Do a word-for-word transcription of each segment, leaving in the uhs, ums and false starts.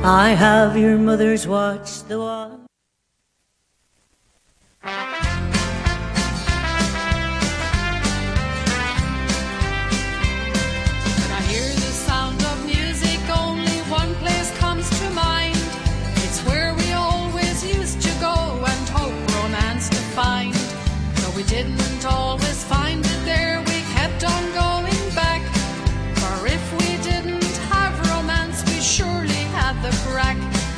I have your mother's watch, the one. Didn't always find it there, we kept on going back. For if we didn't have romance, we surely had the crack.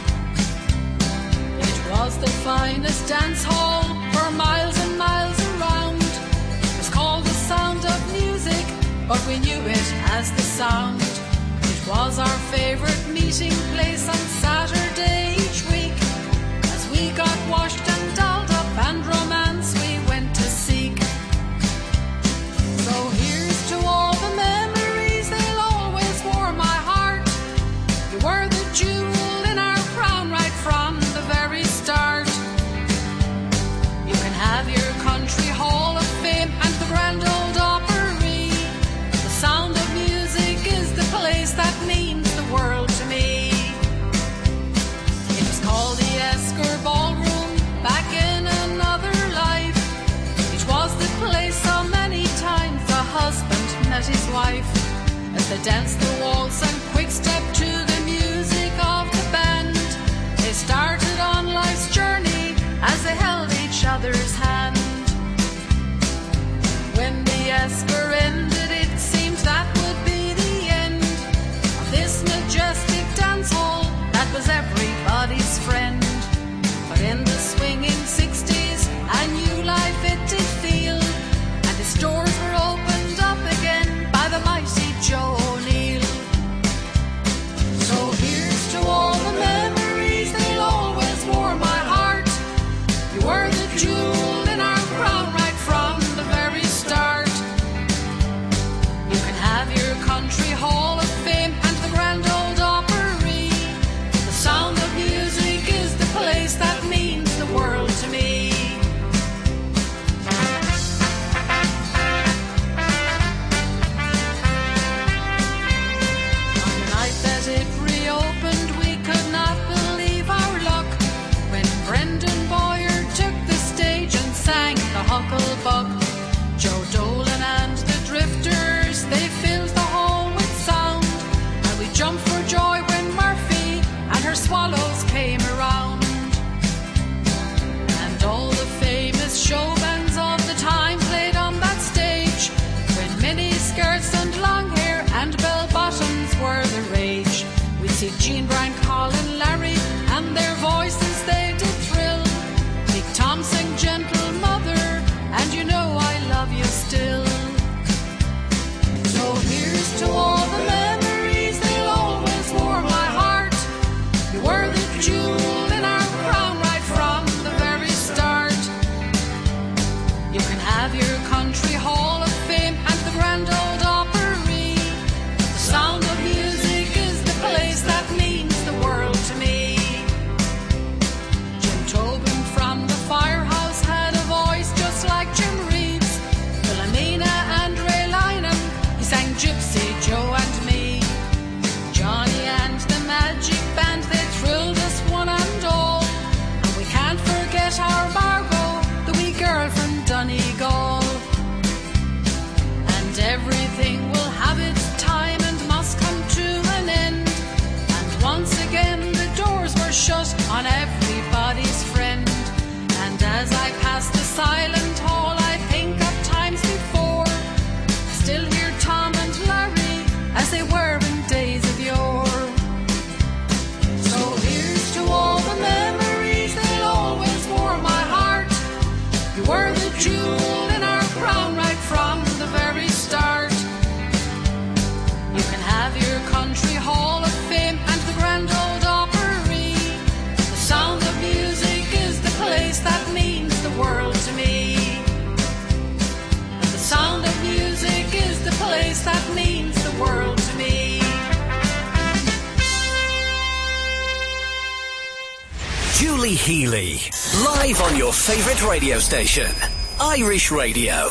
It was the finest dance hall for miles and miles around. It was called the Sound of Music, but we knew it as the Sound. It was our favourite meeting place on Saturday each week, as we got washed and dolled up and romance we went to seek. So here's to all the memories, they'll always warm my heart. You were the jewel in our crown right from the very start. You can have your country hall of fame and the Grand Ole Opry. The Sound of Music is the place that means the world to me. It was called the Esker Ballroom back in another life. It was the place so many times the husband met his wife, as they danced the waltz and quick step to the music of the band. They started on life's journey as they held each other's hand. When the Esker ended, it seemed that would be the end of this majestic dance hall that was everybody's friend. But in the swinging sixties, a new life it did feel, and its doors were opened up again by the mighty Joe O'Neill. So here's to all the memories, they'll always warm my heart. You were the jewel in our crown right from the very start. You can have your country hall of fame and the Grand Ole Opry. The Sound of Music is the place that means the world to me. On the night that it reopened, we could not believe our luck when Brendan Boyer took the stage and sang the Hucklebuck. Joe Dolan and the Drifters, they filled the hall with sound, and we jumped for joy when Murphy and her Swallows came around. And all the famous show bands of the time played on that stage, when mini skirts and long hair and bell bottoms were the rage. We'd see Gene, Brian, Colin, Larry, and their voices they did thrill. Big Tom sang Gentle Mother, and you know I love you still. So here's to all the memories, they'll always warm my heart. You were the jewel in our crown right from the very start. You can have your country hall of fame and the Grand Ole Opry. The Sound of Music is the place that means the world to me. Jim Tobin from the Firehouse had a voice just like Jim Reeves. Philomena and Ray Lynham, he sang Gypsy Joe and me. Johnny and the Magic Band, they thrilled us one and all. And we can't forget our Margot, the wee girl from Donegal. And everything will have its time and must come to an end. And once again the doors were shut on everybody's friend. And as I pass the silent hall, I think of times before. I still hear Tom and Larry as they were in days of yore. So here's to all the memories, they'll always warm my heart. You were the jewel in our crown right from the very start. You can have your country hall of fame and the Grand Ole Opry. The Sound of Music is the place that means the world to me. And the Sound of Music is the place that means the world to me. Julie Healy, live on your favourite radio station, Irish Radio.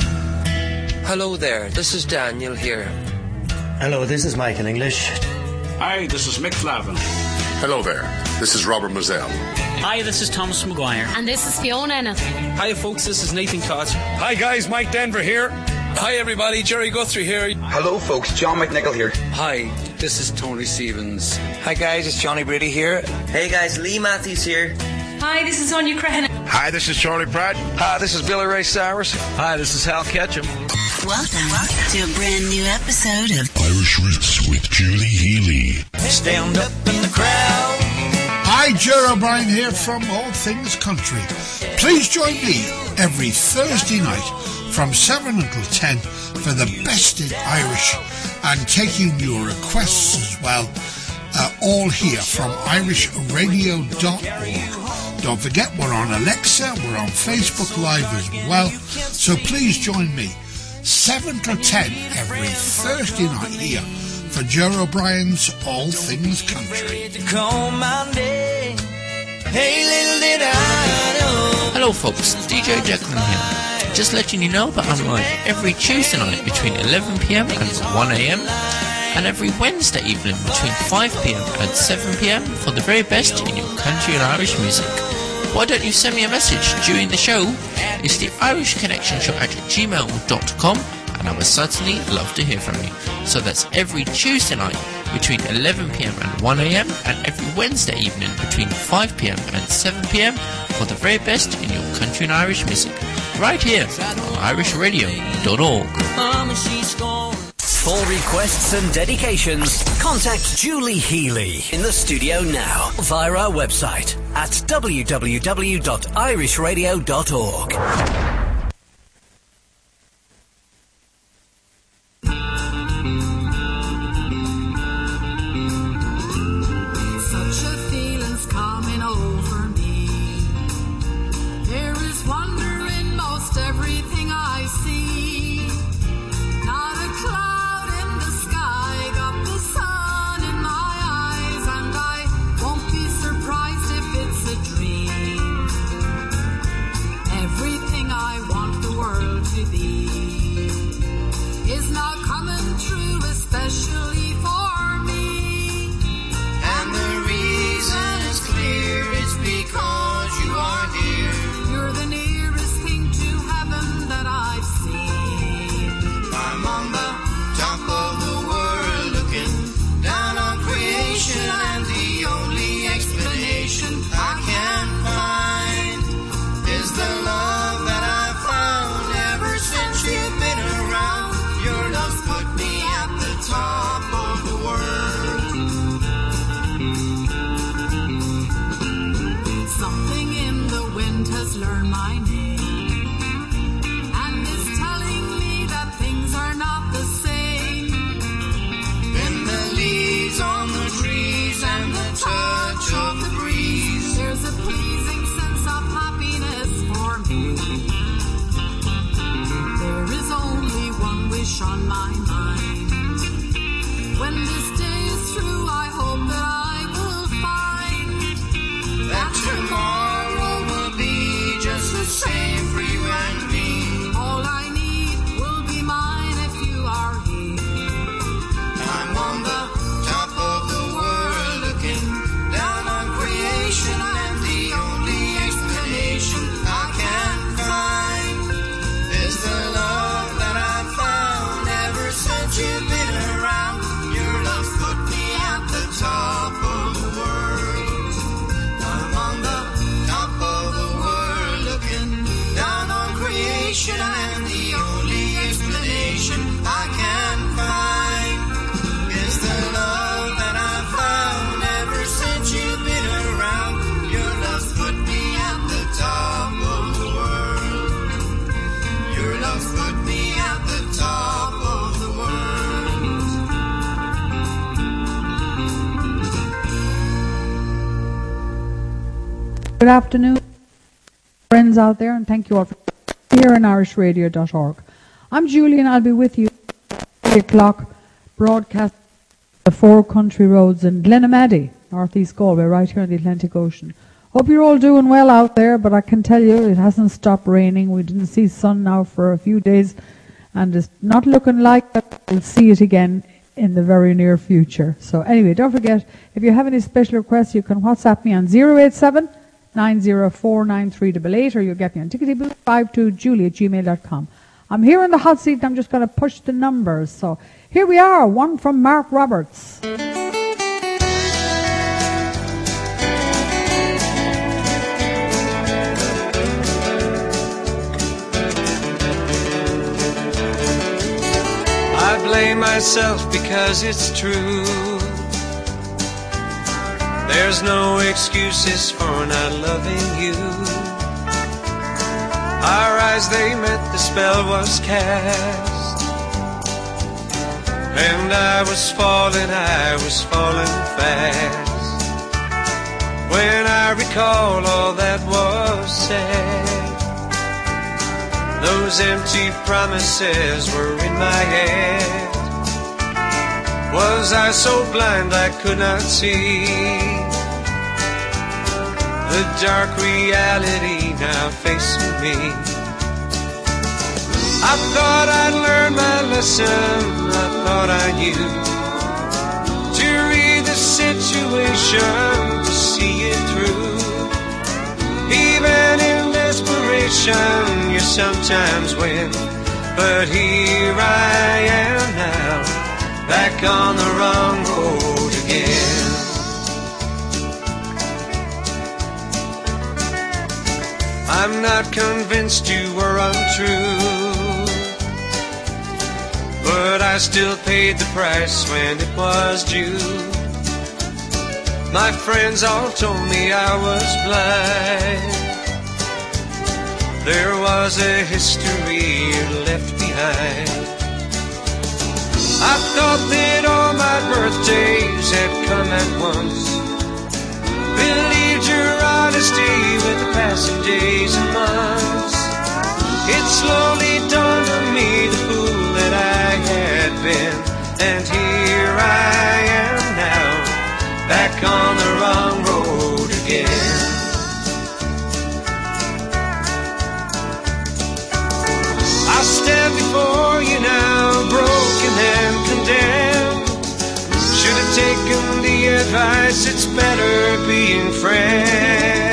Hello there, this is Daniel here. Hello, this is Michael English. Hi, this is Mick Flavin. Hello there, this is Robert Moselle. Hi, this is Thomas Maguire. And this is Fiona Ennis. Hi folks, this is Nathan Koch. Hi guys, Mike Denver here. Hi everybody, Jerry Guthrie here. Hello folks, John McNichol here. Hi, this is Tony Stevens. Hi guys, it's Johnny Brady here. Hey guys, Lee Matthews here. Hi, this is Sonia Crehan. Hi, this is Charlie Pratt. Hi, this is Billy Ray Cyrus. Hi, this is Hal Ketchum. Welcome to a brand new episode of Irish Roots with Julie Healy. Stand up in the crowd. Hi, Ger O'Brien here from All Things Country. Please join me every Thursday night from seven until ten for the best in Irish and taking your requests as well. Uh, all here from irish radio dot org. Don't forget, we're on Alexa, we're on Facebook Live as well. So please join me seven to ten every Thursday night here for Ger O'Brien's All Things Country. Hello folks, D J Declan here. Just letting you know that I'm live every Tuesday night between eleven p.m. and one a.m. and every Wednesday evening between five p.m. and seven p.m. for the very best in your country and Irish music. Why don't you send me a message during the show? It's the Irish Connection Show at gmail dot com, and I would certainly love to hear from you. So that's every Tuesday night between eleven p.m. and one a.m. and every Wednesday evening between five p.m. and seven p.m. for the very best in your country and Irish music, right here on irish radio dot org. For requests and dedications, contact Julie Healy in the studio now via our website at w w w dot irish radio dot org. On my mind. When this day is through, I hope that I will find that tomorrow will be just the same for you and me. All I need will be mine if you are here. I'm on the top of the world looking down on creation, and the only explanation I can find is the love that I found. Since you've been around, your love put me at the top of the world. I'm on the top of the world looking down on creation, and the only explanation I can find is the love that I found ever since you've been around. Your love put me at the top of the world. Your love put me at the top of the world. Good afternoon, friends out there, and thank you all for here on irish radio dot org. I'm Julie, and I'll be with you at three o'clock, broadcast the four country roads in Glenamaddy, North East Galway, right here in the Atlantic Ocean. Hope you're all doing well out there, but I can tell you it hasn't stopped raining. We didn't see sun now for a few days, and it's not looking like that we'll see it again in the very near future. So anyway, don't forget, if you have any special requests, you can WhatsApp me on zero eight seven, nine zero four, nine three eight eight, or you'll get me on tickety boo five two julie at gmail dot com. I'm here in the hot seat, and I'm just going to push the numbers. So here we are, one from Mark Roberts. I blame myself because it's true. There's no excuses for not loving you. Our eyes, they met, the spell was cast, and I was falling, I was falling fast. When I recall all that was said, those empty promises were in my head. Was I so blind I could not see the dark reality now facing me? I thought I'd learned my lesson, I thought I knew to read the situation, to see it through. Even in desperation, you sometimes win, but here I am now, back on the wrong road again. I'm not convinced you were untrue, but I still paid the price when it was due. My friends all told me I was blind. There was a history left behind. I thought that all my birthdays had come at once. Believed your honesty with the passing days and months. It slowly dawned on me the fool that I had been, and here I am now, back on the wrong road again. I stand before you now, broken and condemned. Should have taken the advice, it's better being friends.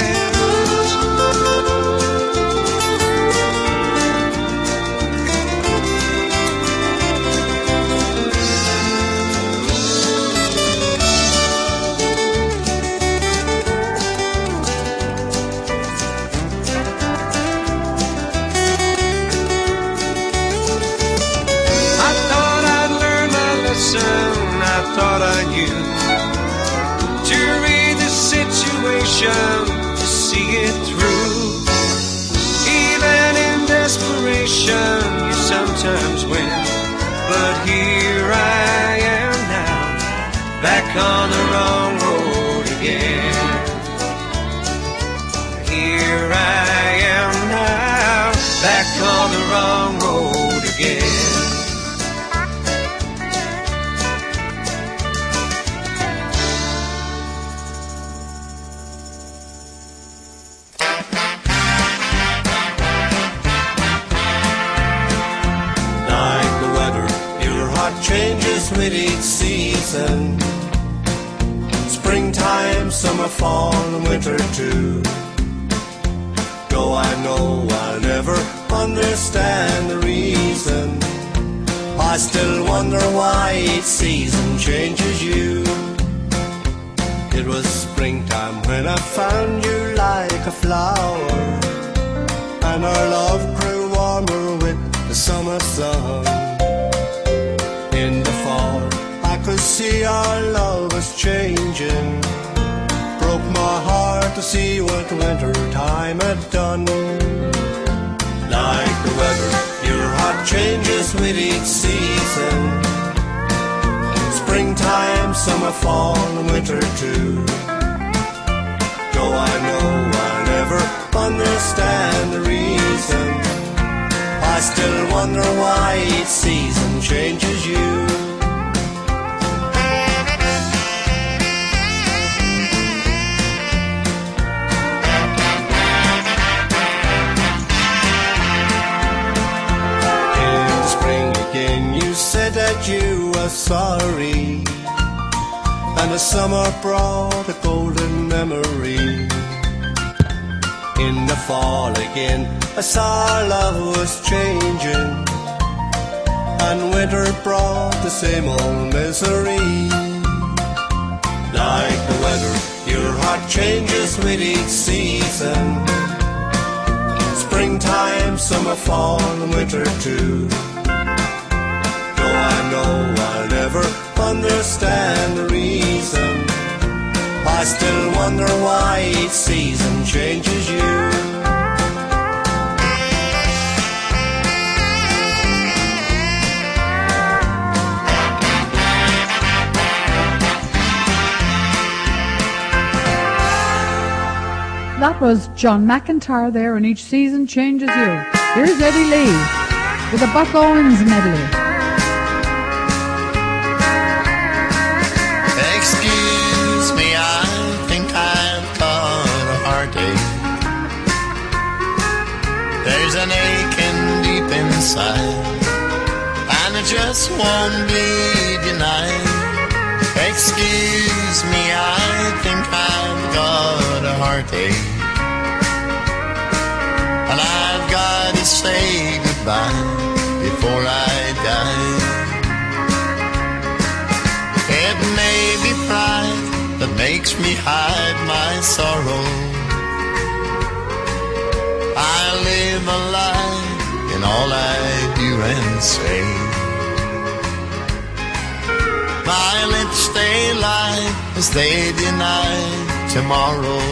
I thought I knew to read the situation, to see it through. Even in desperation, you sometimes win, but here I am now, back on the wrong road again. Here I am now, back on the wrong road again. Changes with each season, springtime, summer, fall, and winter too. Though I know I'll never understand the reason, I still wonder why each season changes you. It was springtime when I found you like a flower, and our love grew warmer with the summer sun. In the fall, I could see our love was changing. Broke my heart to see what winter time had done. Like the weather, your heart changes with each season. Springtime, summer, fall, and winter too. Though I know I'll never understand the reason, I still wonder why each season changes you. In the spring again, you said that you were was sorry, and the summer brought a golden memory. In the fall again, I saw our love was changing, and winter brought the same old misery. Like the weather, your heart changes with each season. Springtime, summer, fall, and winter too. Though I know I'll never understand the reason, I still wonder why each season changes you. That was John McIntyre there, and each season changes you. Here's Eddie Lee with a Buck Owens medley. Excuse me, I think I've got a heartache. There's an aching deep inside, and it just won't be denied. Excuse me, I think I've got a heartache, and I've got to say goodbye before I die. It may be pride that makes me hide my sorrow. I live a lie in all I do and say. My lips, they lie as they deny tomorrow.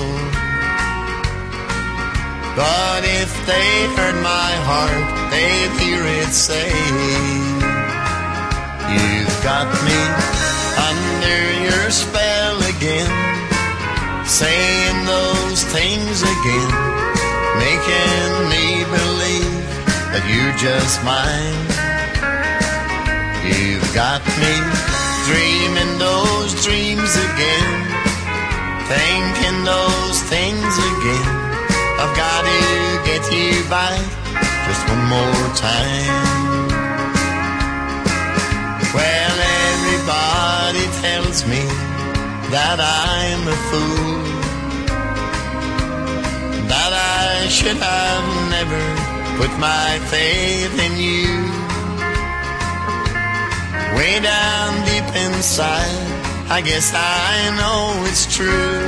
But if they heard my heart, they'd hear it say, you've got me under your spell again, saying those things again, making me believe that you're just mine. You've got me dreaming those dreams again, thinking those things again. I've got to get you back just one more time. Well, everybody tells me that I'm a fool, that I should have never put my faith in you. Way down deep inside, I guess I know it's true,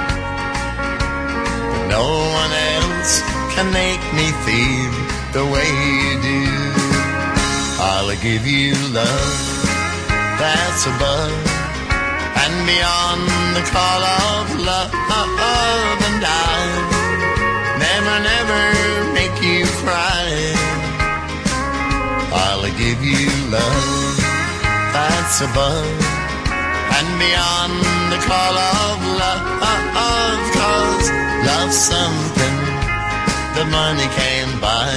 but no one else can make me feel the way you do. I'll give you love that's above and beyond the call of love, and I'll never, never make you cry. I'll give you love that's above and beyond the call of love, cause love's something that money can't buy.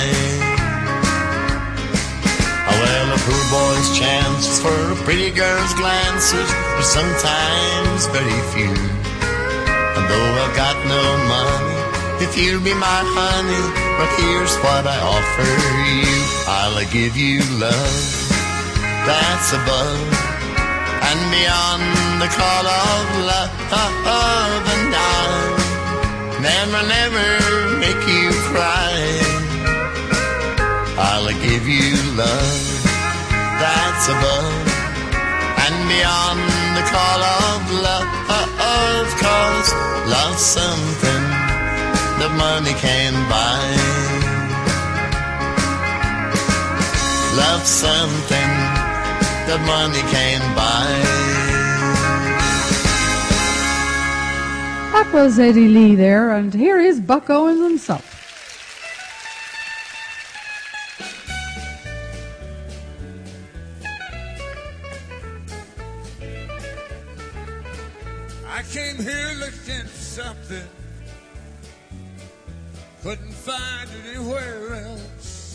Well, a poor boy's chances for a pretty girl's glances are sometimes very few. And though I've got no money, if you'll be my honey, but here's what I offer you. I'll give you love that's above and beyond the call of love, and I'll never, never make you cry. I'll give you love that's above and beyond the call of love, cause love's something that money can buy. Love's something that money can buy. That was Eddie Lee there, and here is Buck Owens himself. I came here looking for something, couldn't find it anywhere else.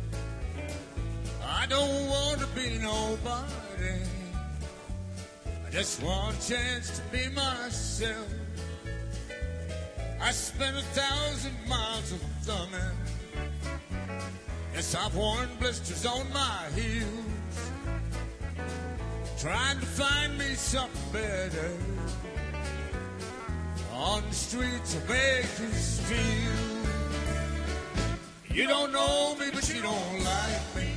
I don't want to be nobody, I just want a chance to be myself. I spent a thousand miles of thumbing, yes, I've worn blisters on my heels. trying to find me something better on the streets of Bakersfield. You don't know me, but you don't like me.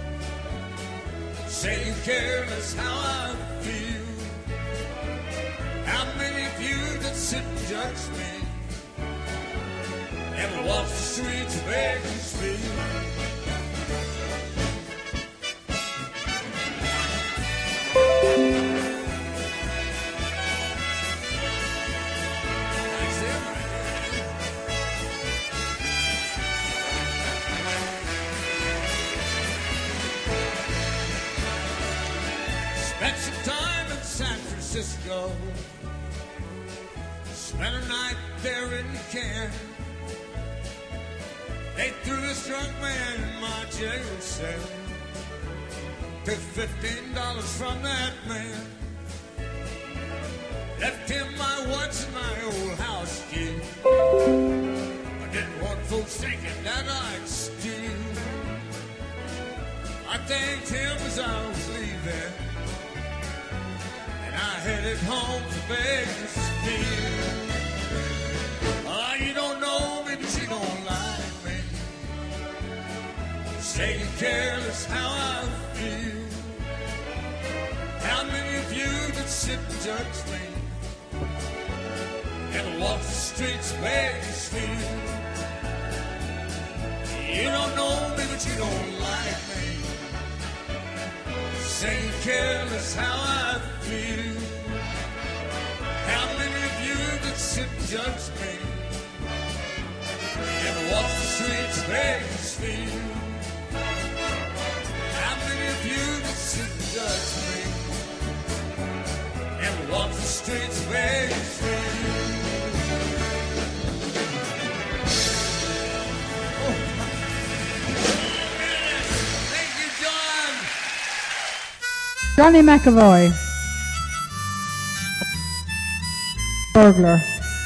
Say you're careless how I feel. How many of you that sit and judge me ever walk the streets of Bakersfield? Spent some time in San Francisco. Spent a night there in the can. They threw this drunk man in my jail cell. Took fifteen dollars from that man. Left him my watch and my old house key. I didn't want folks thinking that I'd steal. I thanked him as I was leaving, and I headed home to Bakersfield. Ah, you don't know me, but you don't like me. Say you're careless how I feel. How many of you that sit and judge me ever walk the streets of Bakersfield? You don't know me, but you don't like me. Say you're careless how I feel. How many of you that sit and judge me ever walk the streets of Bakersfield? How many of you that sit and judge me ever walk the streets of Bakersfield? Thank you, John. Johnny McAvoy. Burglar.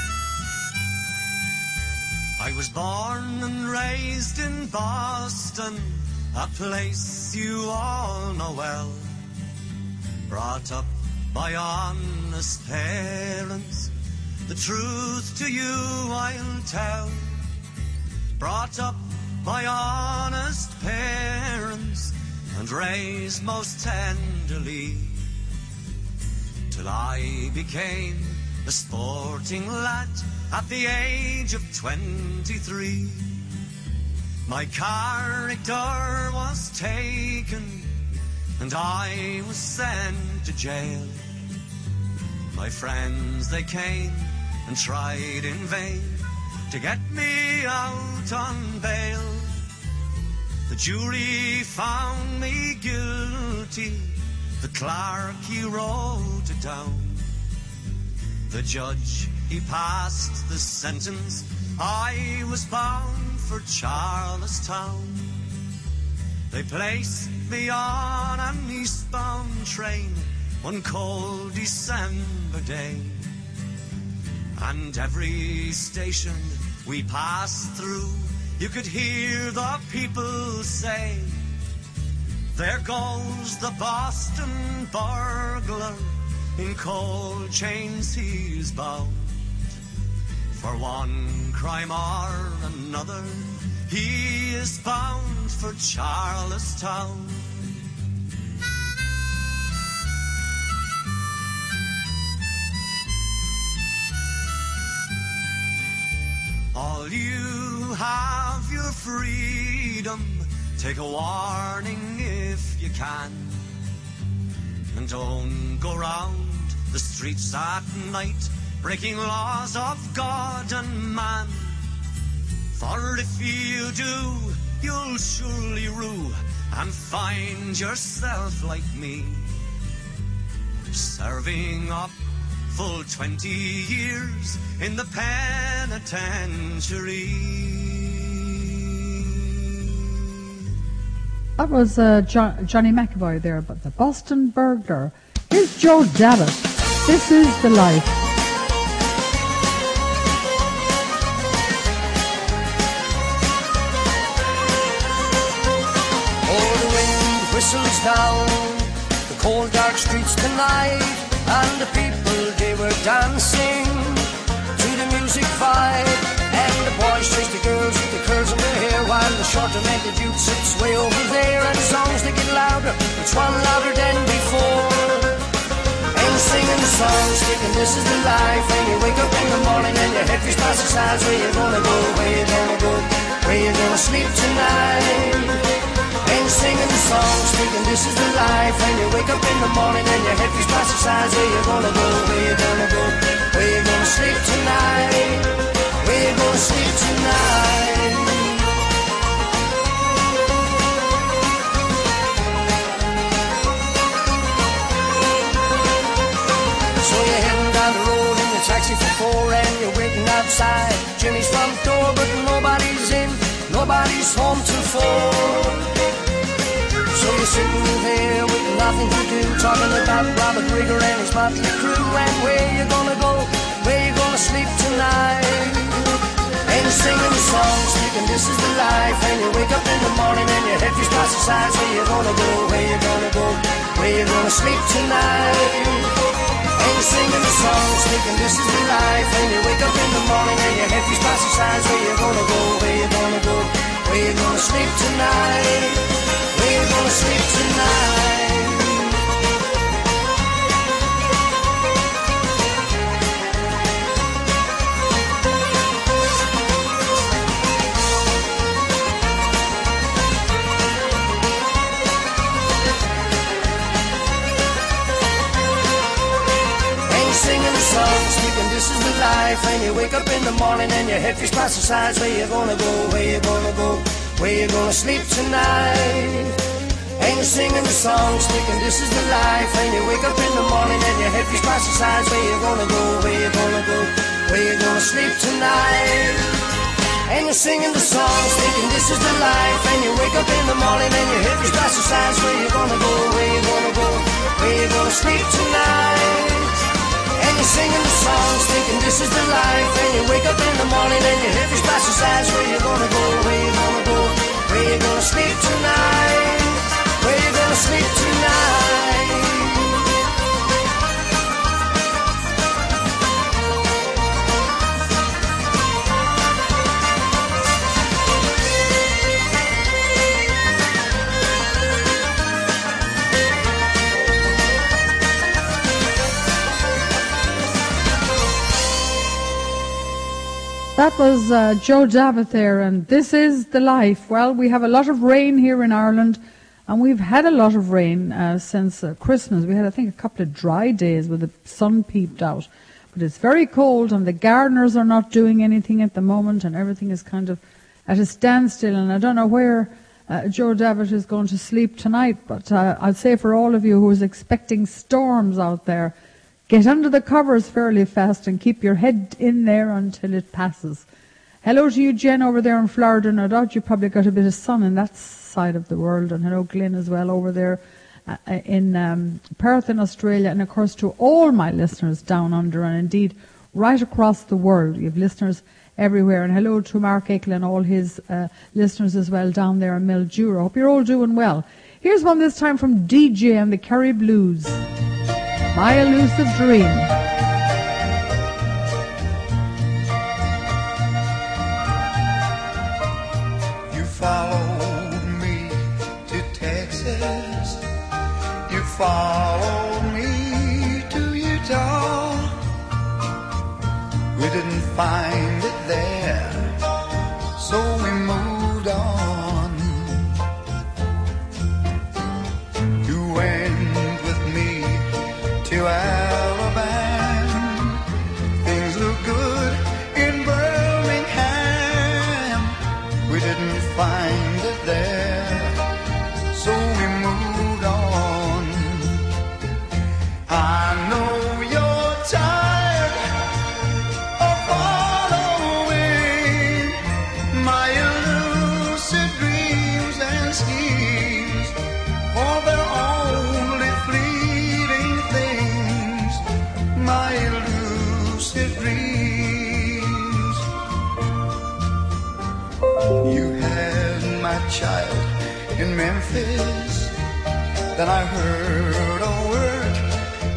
I was born and raised in Boston, a place you all know well. Brought up by honest parents, the truth to you I'll tell. Brought up by honest parents and raised most tenderly, till I became a sporting lad at the age of twenty-three. My character was taken and I was sent to jail. My friends, they came and tried in vain to get me out on bail. The jury found me guilty, the clerk, he wrote it down. The judge, he passed the sentence, I was bound for Charlestown. They placed me on an eastbound train one cold December day, and every station we passed through, you could hear the people say, there goes the Boston burglar, in cold chains he's bound. For one crime or another, he is bound for Charlestown. All you have your freedom, take a warning if you can, and don't go round the streets at night breaking laws of God and man. For if you do, you'll surely rue and find yourself like me, serving up full twenty years in the penitentiary. That was uh, jo- Johnny McAvoy there, but the Boston Burglar. Here's Joe Davitt. This is the life. Oh, the wind whistles down the cold dark streets tonight, and the people they were dancing to the music vibe. And the boys chase the girls with the curls in their hair, while the shorter men, the youth sits way over there. And the songs they get louder, each one louder than before. And singing songs, thinking this is the life. And you wake up in the morning and your head feels past the sides. Where you gonna go, where you gonna go, where you gonna sleep tonight? And singing songs, thinking this is the life. And you wake up in the morning and your head feels past the sides. Where you gonna go, where you gonna go, where you gonna sleep tonight? Where you gonna sleep tonight? So you're heading down the road in your taxi for four, and you're waiting outside Jimmy's front door, but nobody's in, nobody's home till four. So you're sitting there with nothing to do, talking about Robert Rigger and his motley crew. And where you gonna go, where you gonna sleep tonight? And you're singing songs, thinking this is the life. And you wake up in the morning and your head feels past the sides. Where you gonna go, where you gonna go, where you gonna sleep tonight? And you're singing the songs, thinking this is the life. And you wake up in the morning and your head feels past the sides. Where you gonna go, where you gonna go, where you gonna sleep tonight? Where you gonna sleep tonight? Singing the songs, thinking this is the life. And you wake up in the morning and your head feels past the sides. Where you gonna go, where you gonna go, where you gonna sleep tonight? And you're singing the songs, thinking this is the life. And you wake up in the morning and your head feels past the sides. Where you gonna go, where you gonna go, where you gonna sleep tonight? And you're singing the songs, thinking this is the life. And you wake up in the morning and your head feels past the sides. Where you gonna go, where you gonna go, where you gonna sleep tonight? And you're singing the songs, thinking this is the life. And you wake up in the morning and your head feels past the sides. Where you gonna go, where you gonna go, where you gonna sleep tonight? Where you gonna sleep tonight? That was uh, Joe Davitt there, and This Is the Life. Well, we have a lot of rain here in Ireland, and we've had a lot of rain uh, since uh, Christmas. We had, I think, a couple of dry days where the sun peeped out. But it's very cold, and the gardeners are not doing anything at the moment, and everything is kind of at a standstill. And I don't know where uh, Joe Davitt is going to sleep tonight, but uh, I'd say for all of you who is expecting storms out there, get under the covers fairly fast and keep your head in there until it passes. Hello to you, Jen, over there in Florida. No doubt you probably got a bit of sun in that side of the world. And hello, Glenn, as well, over there uh, in um, Perth in Australia. And, of course, to all my listeners down under and, indeed, right across the world. You have listeners everywhere. And hello to Mark Akel and all his uh, listeners as well down there in Mildura. Hope you're all doing well. Here's one this time from D J and the Kerry Blues. My Elusive Dream. You followed me to Texas. You followed me to Utah. We didn't find it there, so we moved on. You went with me to Alabama. Things look good in Birmingham. We didn't find it there, so we moved on. I know you're tired of following my elusive dreams and schemes, for they're only fleeting things, my elusive dreams. You had my child in Memphis, then I heard a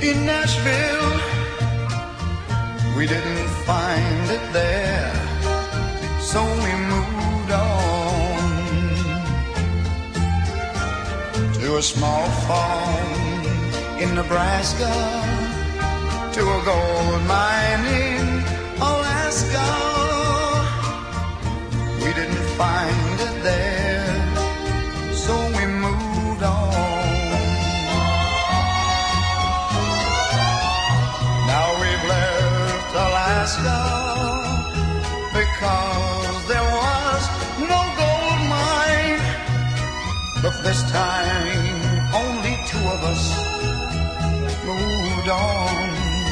in Nashville. We didn't find it there, so we moved on to a small farm in Nebraska, to a gold mine in Alaska. We didn't find it there, so we moved on. Now we've left Alaska because there was no gold mine, but this time only two of us moved on.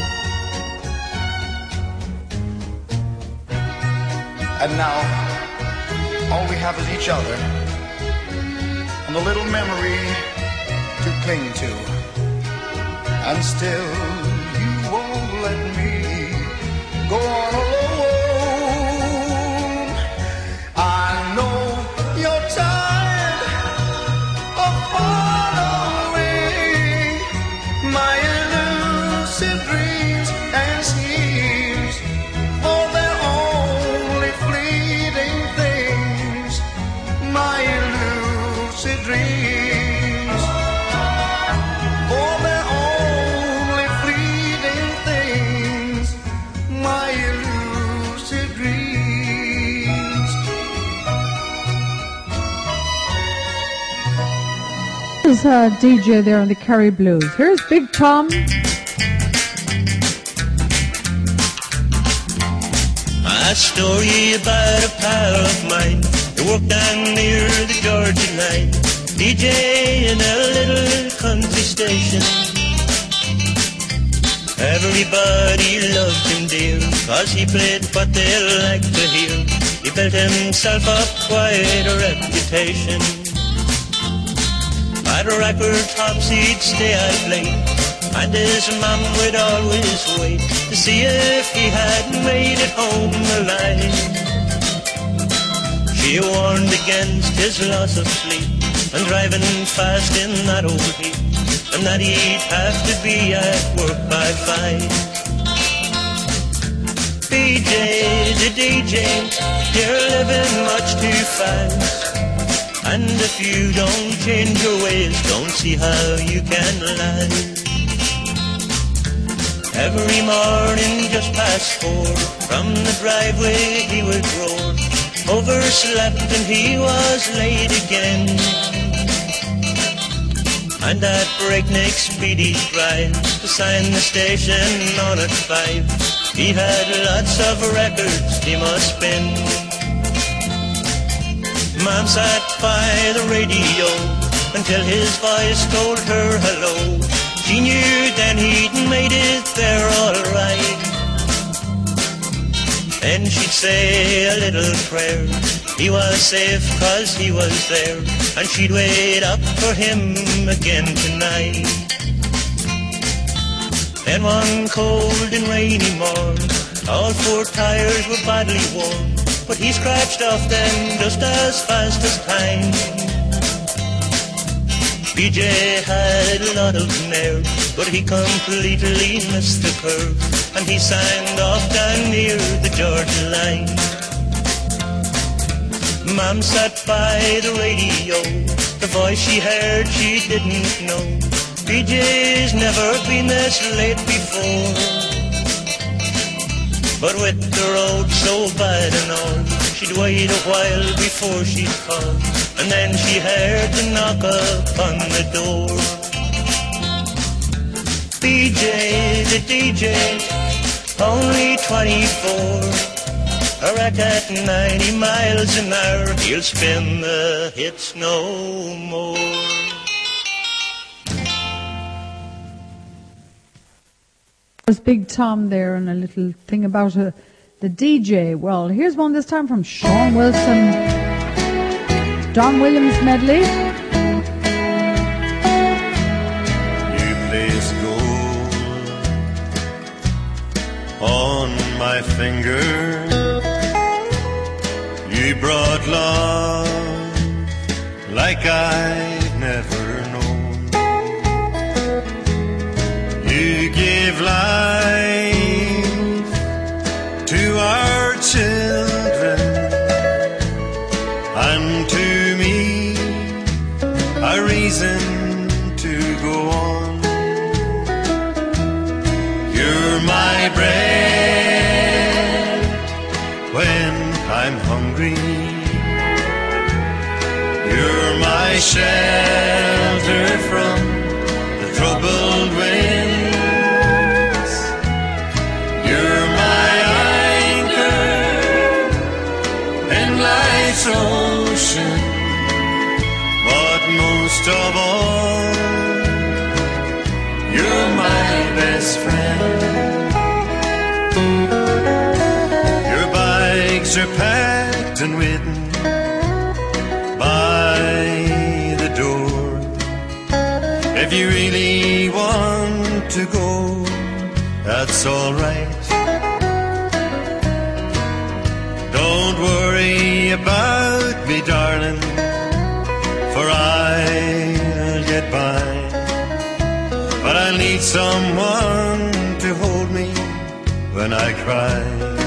And now all we have is each other and a little memory to cling to. And still you won't let me go on alone. I know you're tired of following my elusive dreams and schemes, for they're only fleeting things, my elusive dreams, for they're only fleeting things, my elusive dreams. This is uh, D J there on the Kerry Blues. Here's Big Tom. A story about a pal of mine who worked down near the Georgia line, D J in a little country station. Everybody loved him dear, cause he played what they liked to hear. He built himself up quite a reputation. At record tops he'd stay out late, and his mum would always wait to see if he had made it home alive. She warned against his loss of sleep and driving fast in that old heat, and that he'd have to be at work by five. B J, the D J, you're living much too fast, and if you don't change your ways, don't see how you can last. Every morning just past four, from the driveway he would roar, overslept and he was late again. And at breakneck speed he'd drive to sign the station on at five. He had lots of records he must spin. Mom sat by the radio until his voice told her hello. She knew then he'd made it there all right. Then she'd say a little prayer, he was safe cause he was there, and she'd wait up for him again tonight. Then one cold and rainy morn, all four tires were badly worn, but he scratched off them just as fast as time. B J had a lot of nerve, but he completely missed the curve, and he signed off down near the Georgia line. Mom sat by the radio, the voice she heard she didn't know. B J's never been this late before, but with the road so bad and all, she'd wait a while before she'd call, and then she heard the knock upon the door. B J, the D J, only twenty-four, a wreck at ninety miles an hour, he'll spin the hits no more. There's Big Tom there and a little thing about a, the D J. Well, here's one this time from Sean Wilson. Don Williams medley. You place gold on my finger, you brought love like I've never known. You give life to our children and to me a reason to go on. You're my bread when I'm hungry. You're my shelter from the troubled winds. You're my anchor in life's ocean. But most of all, you're my best friend. Your bags are packed and waiting by the door. If you really want to go, that's all right. Don't worry about me, darling, for I'll get by. But I need someone to hold me when I cry.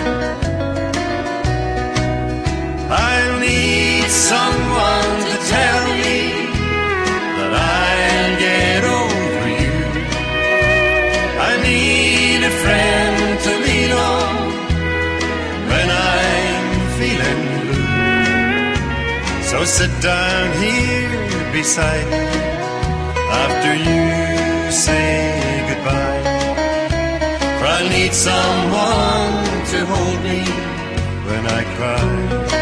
I need someone to tell me that I'll get over you. I need a friend to lean on when I'm feeling blue. So sit down here beside me after you say goodbye. For I need someone to hold me when I cry.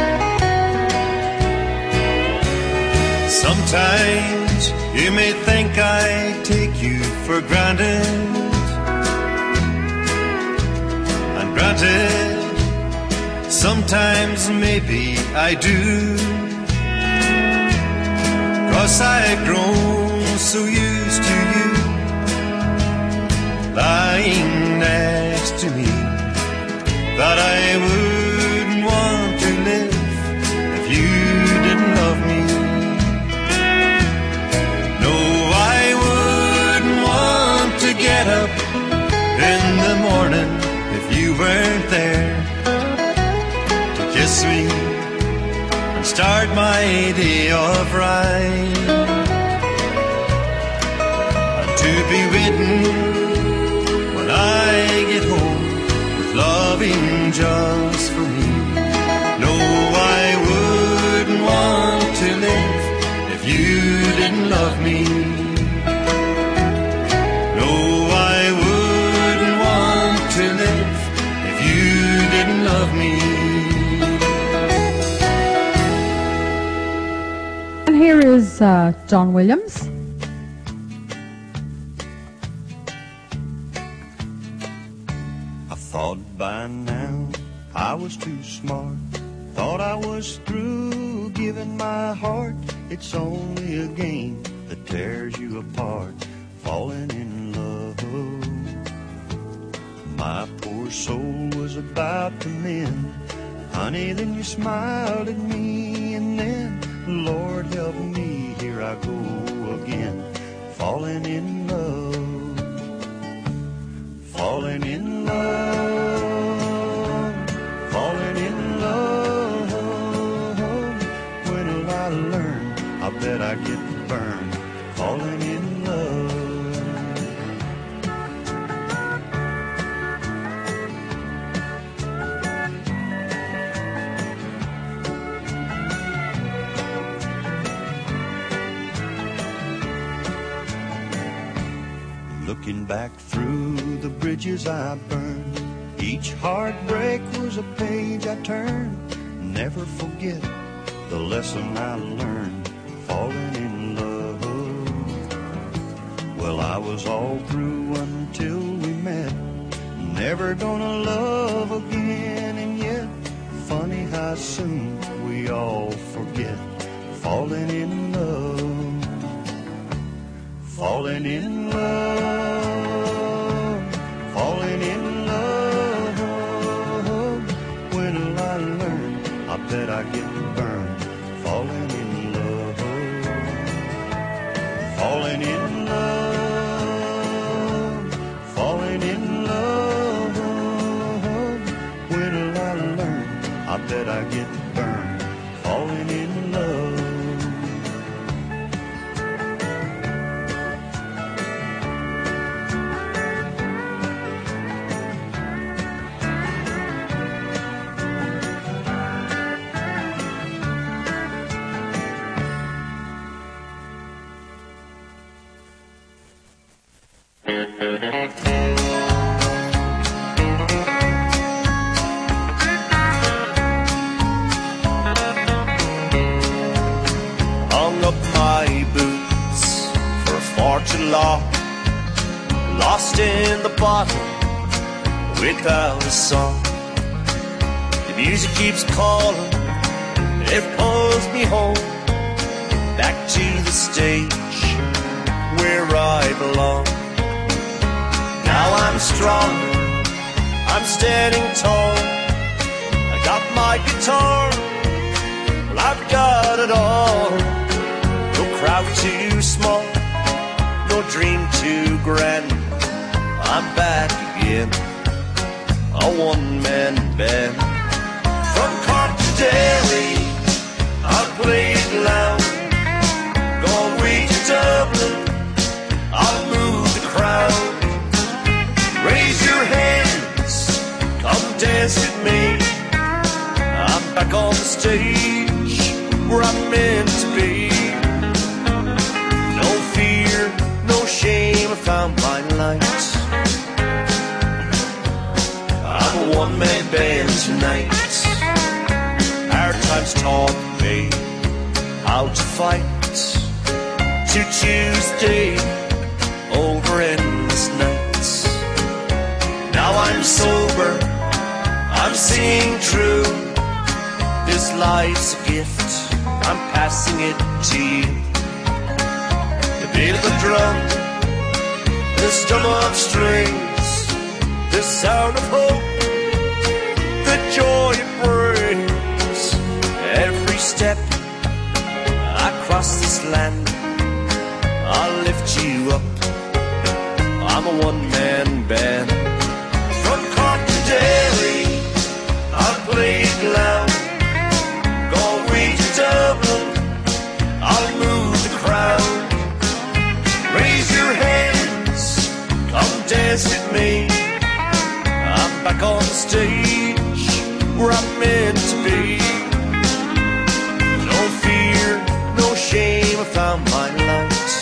Sometimes you may think I take you for granted, and granted, sometimes maybe I do, 'cause I've grown so used to you lying next to me that I wouldn't want to live if you didn't love me. Get up in the morning if you weren't there to kiss me and start my day off right, and to be waiting when I get home with loving just for me. No, I wouldn't want to live if you didn't love me. Love me. And here is uh, John Williams. I thought by now I was too smart. Thought I was through giving my heart. It's only a game that tears you apart. Falling in love. My poor soul was about to mend. Honey, then you smiled at me, and then, Lord help me, here I go again. Falling in love. Falling in love. Falling in love. When will I learn? I bet I get burned. Falling in love. Looking back through the bridges I burned, each heartbreak was a page I turned. Never forget the lesson I learned, falling in love. Well, I was all through until we met, never gonna love again. And yet, funny how soon we all forget, falling in love. Falling in love, falling in love. When will I learn? I bet I get burned. Falling in love, falling in love, falling. falling in love. When'll I learn? I bet I get burned falling in love. Hung up my boots for far too long, lost in the bottle without a song. The music keeps calling, it pulls me home, back to the stage where I belong. Now I'm strong, I'm standing tall, I got my guitar, well I've got it all. No crowd too small, no dream too grand, I'm back again, a one-man band. From Cork to Derry, I'll play it loud, Galway to Dublin, I'll move the crowd. Raise your hands, come dance with me, I'm back on the stage where I'm meant to be. No fear, no shame, I found my light, I'm a one-man band tonight. Our times taught me how to fight, to choose day over endless nights. Now I'm sober, I'm seeing true, this life's a gift, I'm passing it to you. The beat of the drum, the strum of strings, the sound of hope, the joy it brings. Every step I cross this land, I'll lift you up, I'm a one-man band. From Cork to Derry, I'll play it loud, Galway to Dublin, I'll move the crowd. Raise your hands, come dance with me, I'm back on the stage where I'm meant to be. No fear, no shame, I found my light,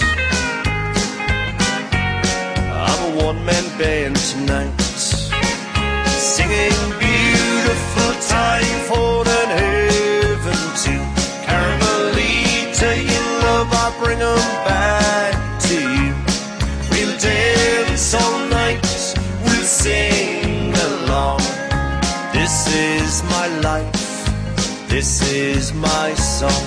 I'm a one-man band tonight. Singing beautiful time for an heaven to Carmelita, you love, I bring them back to you. We'll dance all night, we'll sing along. This is my life, this is my song.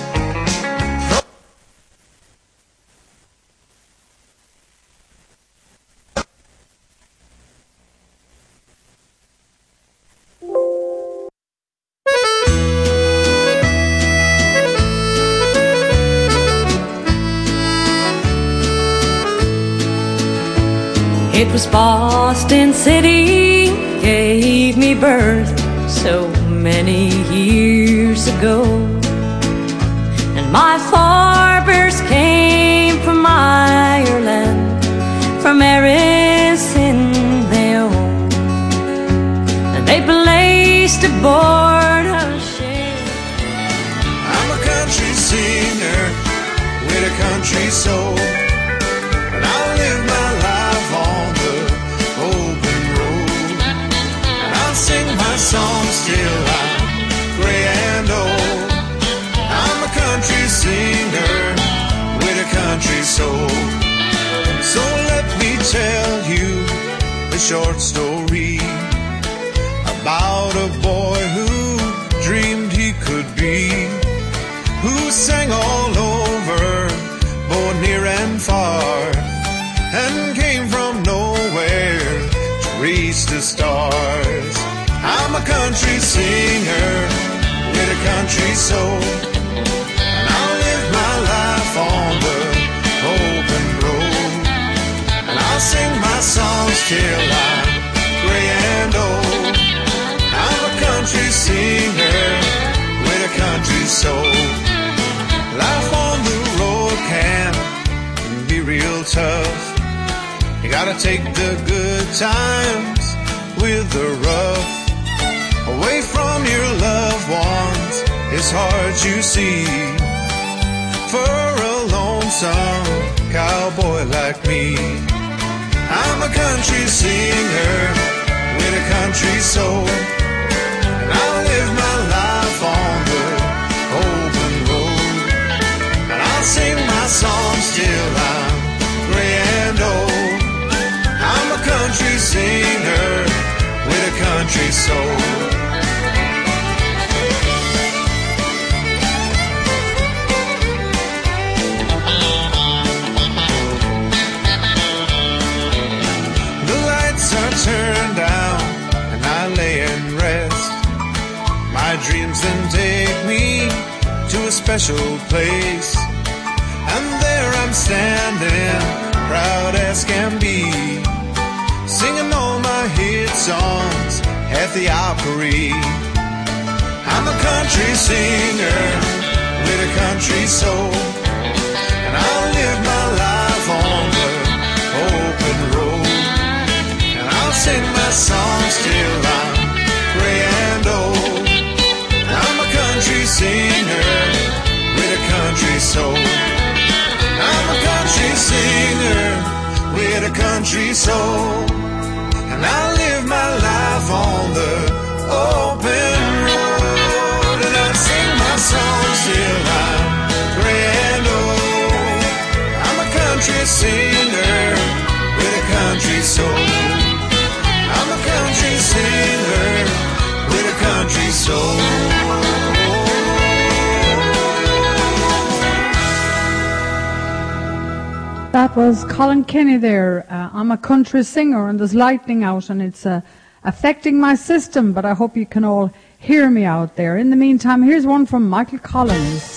It was Boston City gave me birth so many years ago, and my forebears came from Ireland, from Eris in Mayo, and they placed aboard a ship. I'm a country singer with a country soul, and I'll live my life on the open road, and I'll sing my songs till I'm gray and old. I'm a country singer with a country soul. So let me tell you a short story about a boy who dreamed he could be, who sang all over, both near and far, and came from nowhere to reach the stars. I'm a country singer with a country soul, and I'll live my life on the open road, and I'll sing my songs till I gray and old. I'm a country singer with a country soul. Life on the road can be real tough. You gotta take the good times with the rough. Away from your loved ones, it's hard you see. For a lonesome cowboy like me, I'm a country singer with a country soul. And I'll live my life on the open road. And I'll sing my songs till I'm gray and old. I'm a country singer with a country soul. The lights are turned down and I lay and rest. My dreams then take me to a special place. And there I'm standing, proud as can be, singing all my hit songs at the Opry. I'm a country singer with a country soul. And I'll live my life on the open road. And I'll sing my songs till I'm gray and old. I'm a country singer with a country soul. I'm a country singer with a country soul. And I live my life on the open road. And I sing my songs till I'm gray and old. I'm a country singer with a country soul. I'm a country singer with a country soul. That was Colin Kenny there. Uh, I'm a country singer and there's lightning out and it's uh, affecting my system, but I hope you can all hear me out there. In the meantime, here's one from Michael Collins.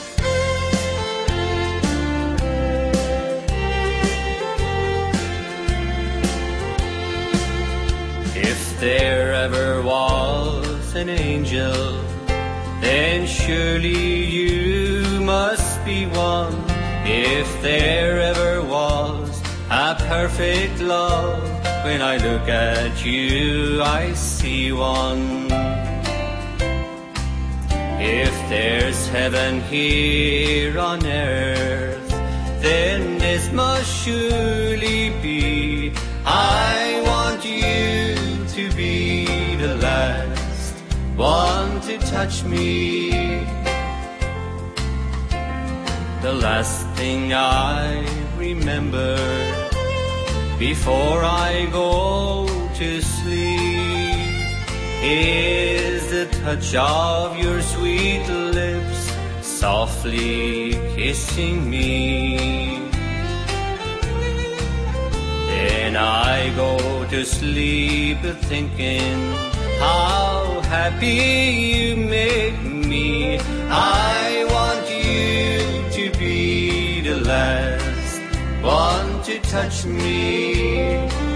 If there ever was an angel, then surely you must be one. If there ever was a perfect love, when I look at you I see one. If there's heaven here on earth, then this must surely be. I want you to be the last one to touch me. The last thing I remember before I go to sleep is the touch of your sweet lips softly kissing me. Then I go to sleep thinking how happy you make me. I want you to be the last one to touch me.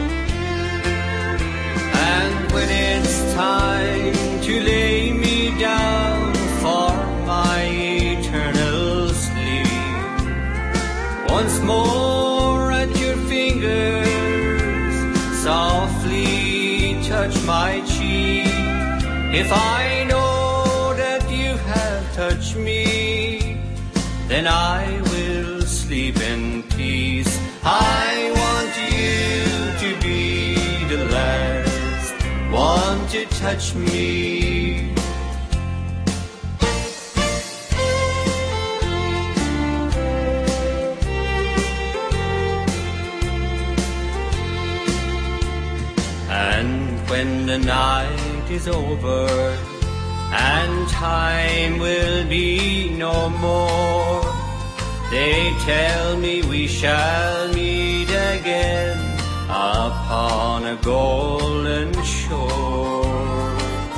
And when it's time to lay me down for my eternal sleep, once more at your fingers softly touch my cheek. If I know that you have touched me, then I will sleep in peace. I want you to be the last one to touch me. And when the night is over and time will be no more, they tell me we shall meet again upon a golden shore.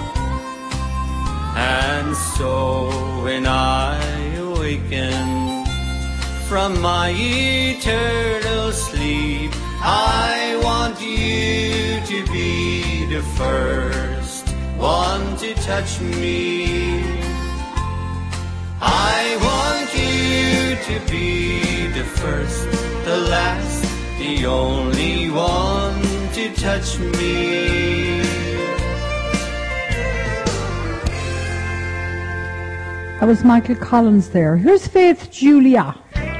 And so when I awaken from my eternal sleep, I want you to be first one to touch me. I want you to be the first, the last, the only one to touch me. That was Michael Collins there. Here's Faith Julia.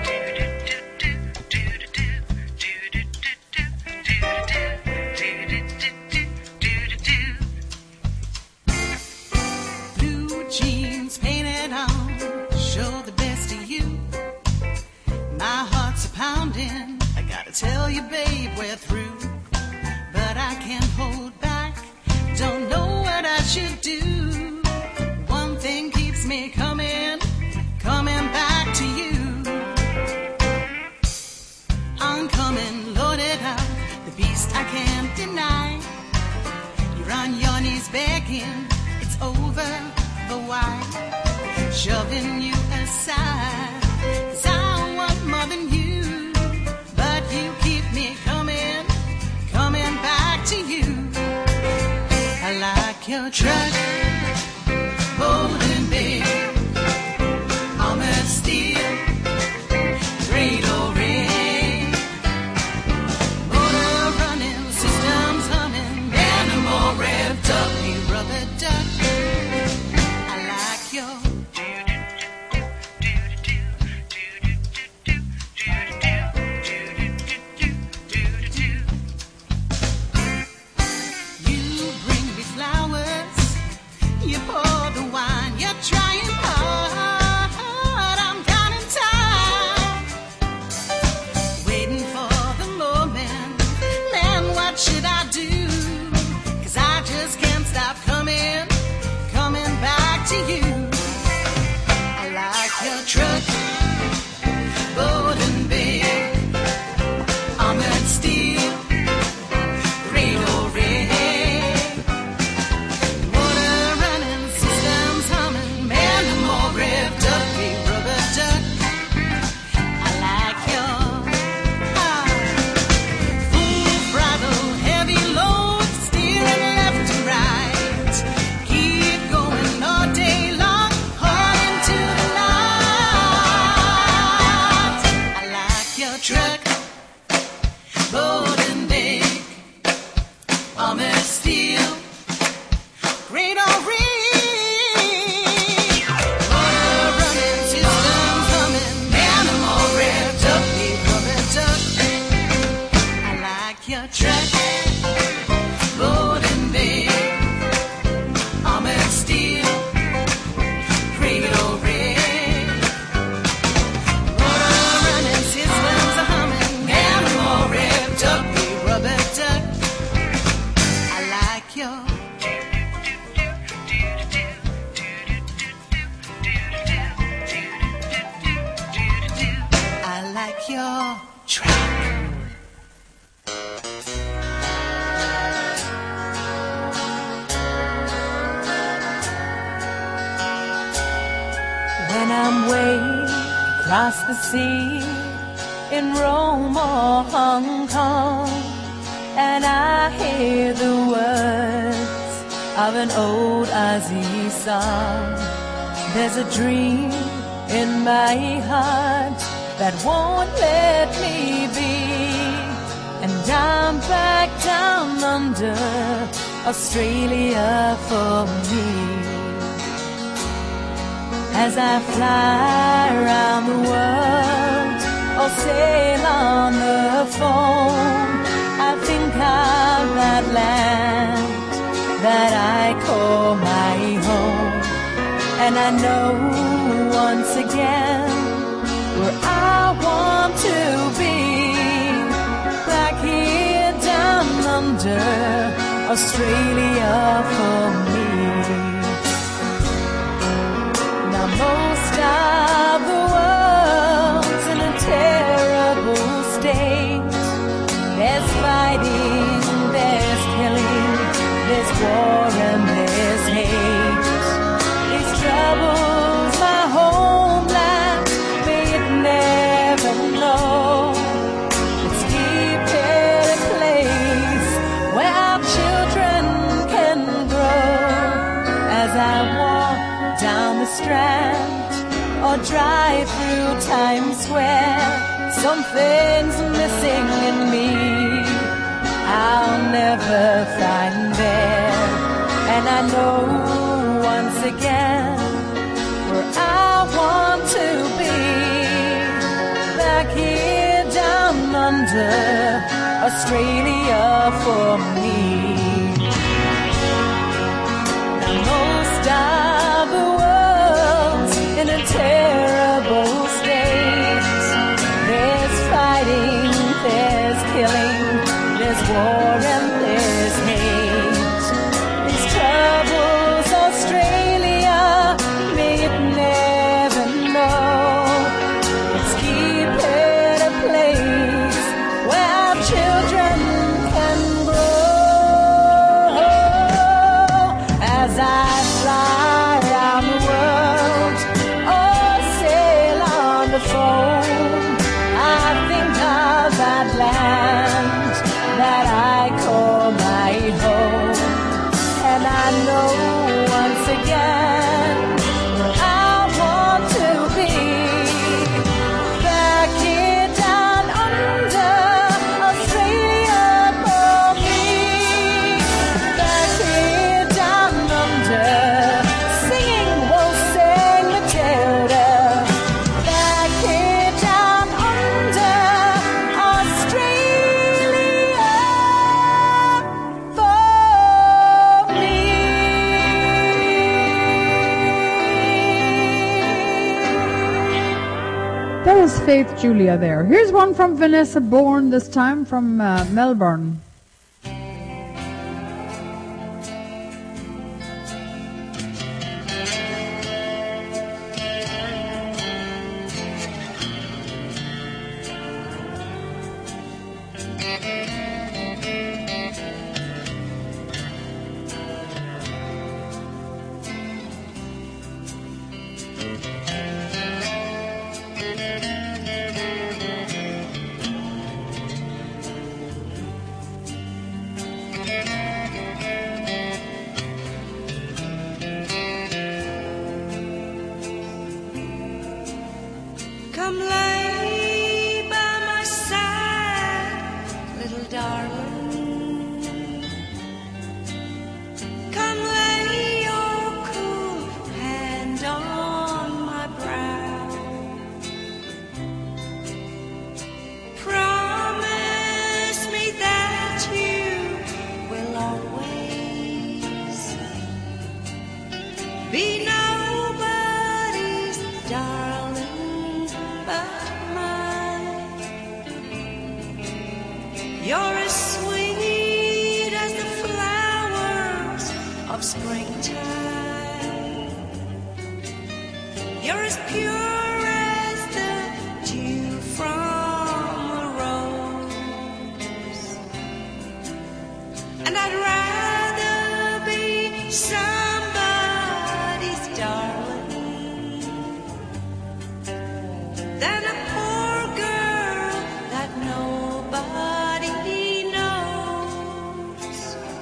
Blue jeans painted on, show the best of you. My heart's a pounding, I gotta tell you, babe, we're through. But I can't hold back, don't know what I should do. One thing keeps me coming, coming back to you. I'm coming loaded up, the beast I can't deny. You're on your knees begging, it's over, but why? Shoving you aside, 'cause I want more than you. But you keep me coming, coming back to you. I like your truck, bold and big, armored steel, great old rig, motor running, systems humming, animal revved up, you rubber duck. I like your you bring me flowers, you pour the wine, you're trying hard, I'm counting time, waiting for the moment, man, what should I do, 'cause I just can't stop coming, coming back to you. I like your truck, bold and big, armored steel, great old rig, motor running, systems humming, man, I'm all revved up, big rubber duck. I like your ah, full throttle, heavy load, steering left to right, keep going all day long, hard into the night. I like your truck, bold and big, armored steel, great old rig, motor running, systems humming, man, I'm all revved up, big rubber duck. I like your truck, bold and big, armored steel, great old rig, motor running, systems humming, man, I'm all revved up, big rubber duck. I like your I like your track. When I'm way across the sea in Rome or Hong Kong, and I hear the words of an old Aussie song, there's a dream in my heart that won't let me be, and I'm back down under Australia for me. As I fly around the world or sail on the phone, I think of that land that I call my home. And I know once again where I want to be, back here down under Australia for me. Now most of the world's in a terrible state. There's fighting, there's killing, there's war and there's hate. These troubles my homeland may it never know. It's deep in a place where our children Strand or drive through Times Square, something's missing in me I'll never find there. And I know once again where I want to be, back here down under Australia for me. Now most of the world's in a terrible state. There's fighting, there's killing, there's war and there's hate. These troubles Australia may it never know. Let's keep it a place where our children can grow. As I fly around the world or sail on the foam, I think of that land that I call my home. And I know once again where I want to be, back here down under Australia for me. Back here down under, singing we'll sing Matilda. Back here down under Australia for me. That was Faith Julia there. Here's one from Vanessa Bourne, this time from uh, Melbourne. Come lay by my side, little darling. Come lay your cool hand on my brow. Promise me that you will always be nobody's darling but mine. You're as sweet as the flowers of springtime. You're as pure as the dew from a rose. And I'd rather be somebody's darling than a poor girl that nobody knows.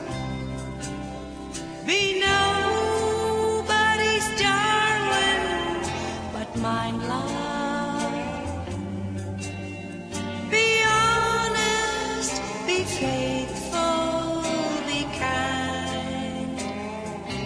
Be nobody's darling but mine, love. Be honest, be faithful, be kind.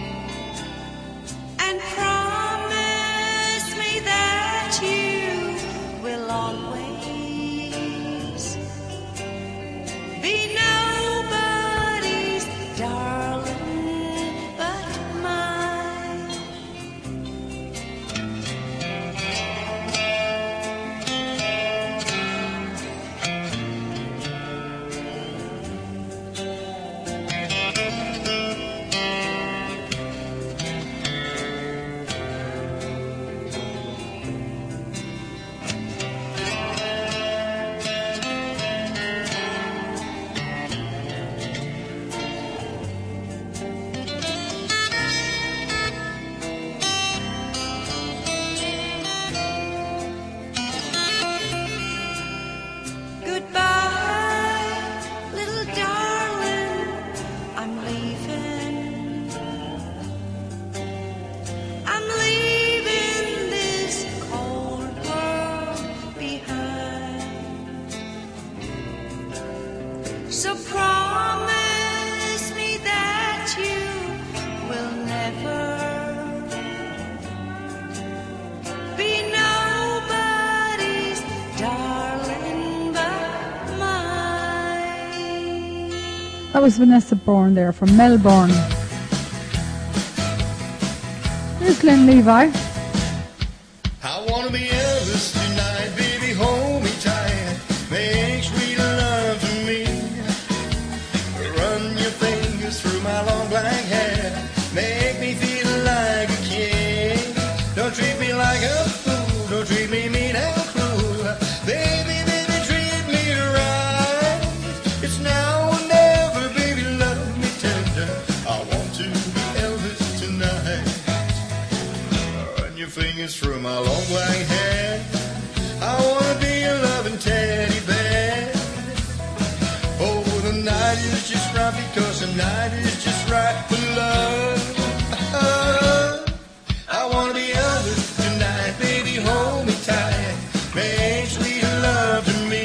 That was Vanessa Bourne there from Melbourne. Here's Glenn Levi. I wanna be Elvis tonight, baby, hold me tight. Make sweet love to me. Run your fingers through my long black hair. Make me feel like a king. Don't treat me like a fool. Don't treat me mean and cruel. Baby, baby, treat me right. It's now or never, baby, love me tender. I want to be Elvis tonight. Run your fingers through my long black hair. I wanna be a loving teddy bear. Oh, the night is just right because the night is just right for love. I wanna be Elvis tonight, baby, hold me tight. Make sweet love to me.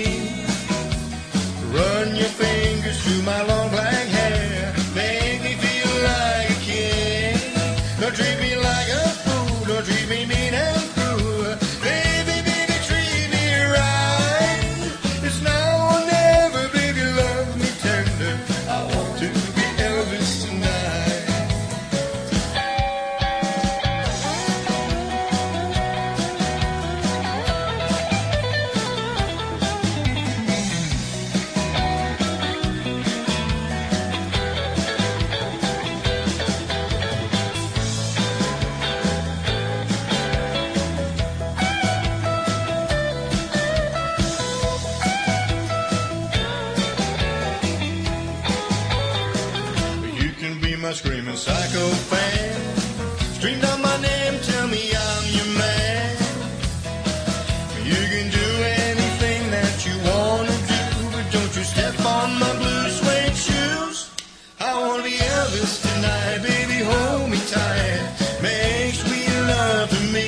Run your fingers through my long black hair. Make me feel like a king. Don't treat me like a fool. Don't treat me mean and cruel. Baby, baby, treat me right. It's now or never, baby, love me tender. I want to be Elvis tonight. You can be my screaming psycho fan. Scream down my name, tell me I'm your man. You can do anything that you wanna do, but don't you step on my blue suede shoes. I wanna be Elvis tonight, baby, hold me tight. Make sweet love to me.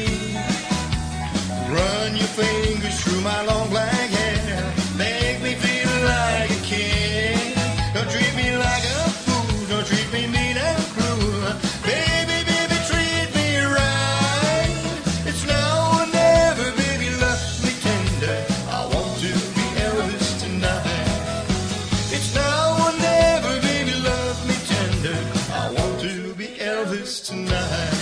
Run your fingers through my long black hair. Make me feel like a king. Don't treat me like a fool. Don't treat me mean and cruel. Baby, baby, treat me right. It's now or never, baby, love me tender. I want to be Elvis tonight. It's now or never, baby, love me tender. I want to be Elvis tonight.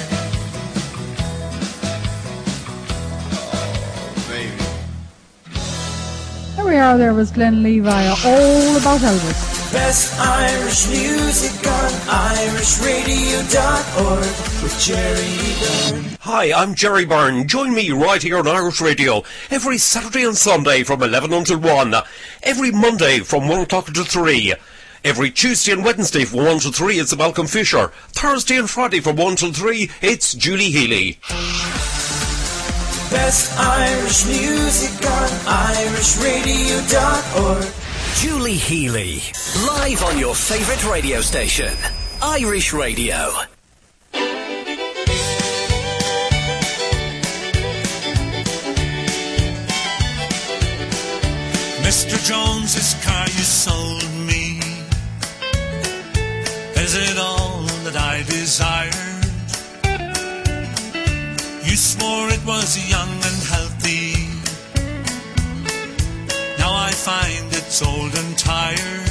Oh, baby. There we are, there was Glenn Levi, all about Elvis. Best Irish music on irish radio dot org with Jerry Byrne. Hi, I'm Jerry Byrne. Join me right here on Irish Radio every Saturday and Sunday from eleven until one. Every Monday from one o'clock to three. Every Tuesday and Wednesday from one till three, it's Malcolm Fisher. Thursday and Friday from one till three, it's Julie Healy. Best Irish music on irish radio dot org. Julie Healy, live on your favourite radio station, Irish Radio. Mister Jones's car you sold me, is it all that I desired? You swore it was young and healthy. Now I find it's old and tired.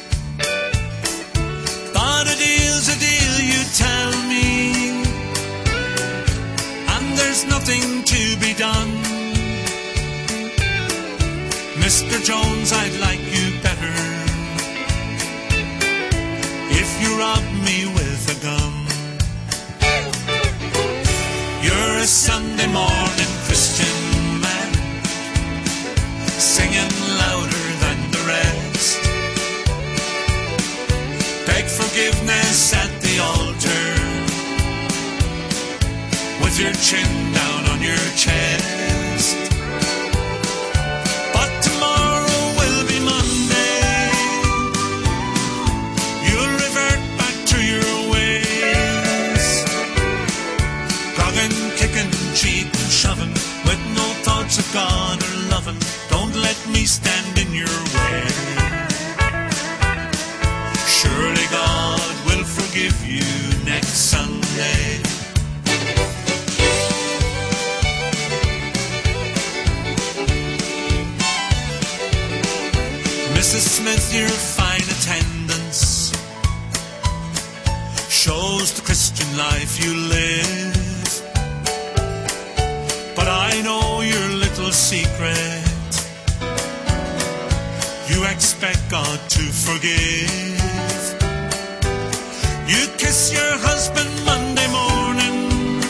But a deal's a deal, you tell me, and there's nothing to be done. Mister Jones, I'd like you better if you rob me with a gun. You're a Sunday morning Christian man, singing louder than the rest. Beg forgiveness at the altar with your chin down on your chest. But tomorrow will be Monday. You'll revert back to your ways, grogging, kicking, cheating, shoving, with no thoughts of God or loving. Don't let me stand in your way. Surely God will forgive you next Sunday. Missus Smith, your fine attendance knows the Christian life you live, but I know your little secret. You expect God to forgive. You kiss your husband Monday morning,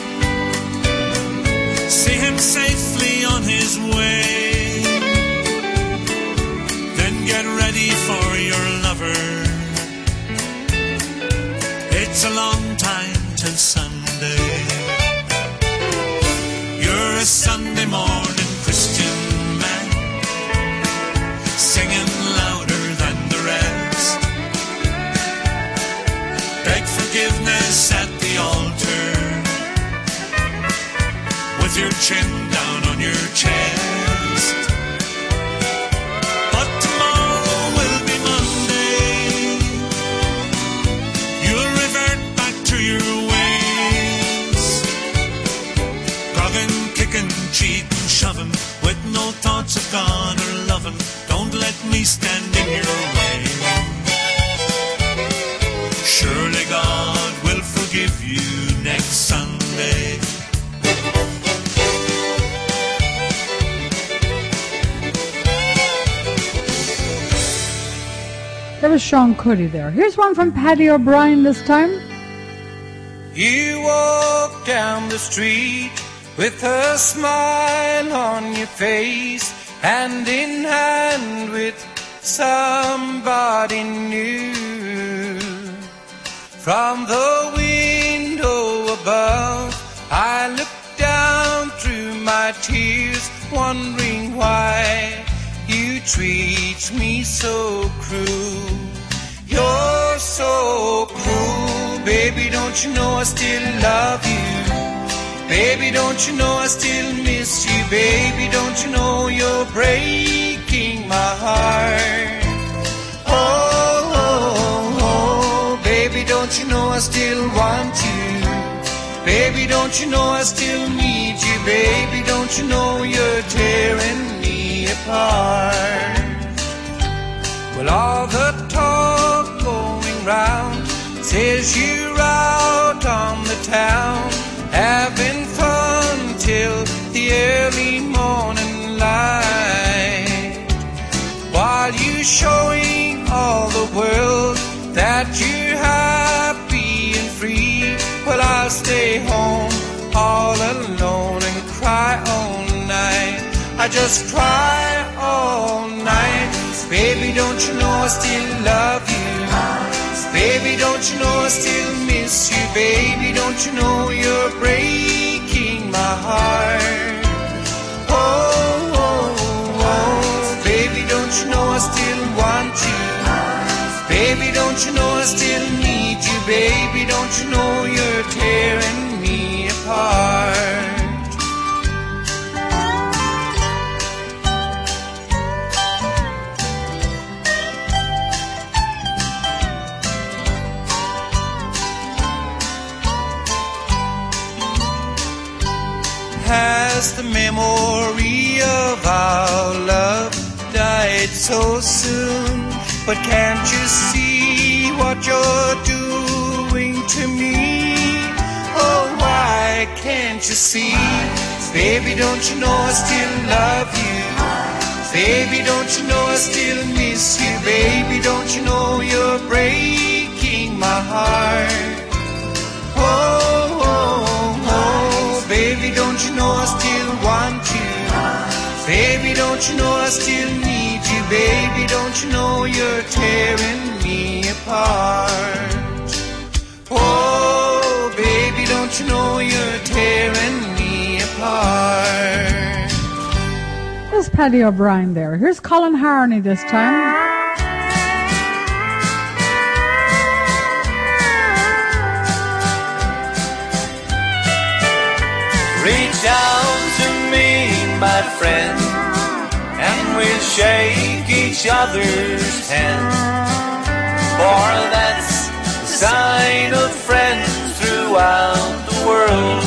see him safely on his way, then get ready for your lover. It's a long time till Sunday. You're a Sunday morning Christian man, singing louder than the rest. Beg forgiveness at the altar, with your chin down on your chest. But tomorrow will be Monday, you'll revert back to your ways, grogging, kicking, cheating, shoving, with no thoughts of God or loving. Don't let me stand in your way. Surely God will forgive you next Sunday. There was Sean Cuddy there. Here's one from Paddy O'Brien this time. You walk down the street with a smile on your face, hand in hand with somebody new. From the window above, I look down through my tears, wondering why you treat me so cruel. You're so cruel, baby, don't you know I still love you? Baby, don't you know I still miss you? Baby, don't you know you're breaking my heart? Oh, oh, oh, baby, don't you know I still want you? Baby, don't you know I still need you? Baby, don't you know you're tearing me apart? Well, all the talk going round says you're out on the town, having fun till the early morning light, while you showing all the world that you're happy and free. Well, I'll stay home all alone and cry all night. I just cry all night. Baby, don't you know I still love you? Baby, don't you know I still miss you? Baby, don't you know you're breaking my heart? Oh, oh, oh, baby, don't you know I still want you? Baby, don't you know I still need you? Baby, don't you know you're tearing me apart? Has the memory of our love died so soon? But can't you see what you're doing to me? Oh, why can't you see? Baby, don't you know I still love you? Baby, don't you know I still miss you? Baby, don't you know you're breaking my heart? Oh, oh, oh, baby, don't you know I still want you? Baby, don't you know I still need you? Baby, don't you know you're tearing me apart? Oh, baby, don't you know you're tearing me apart? There's Paddy O'Brien there. Here's Colin Harney this time. Reach out to me, my friend, and we'll shake each other's hand, for that's the sign of friends throughout the world.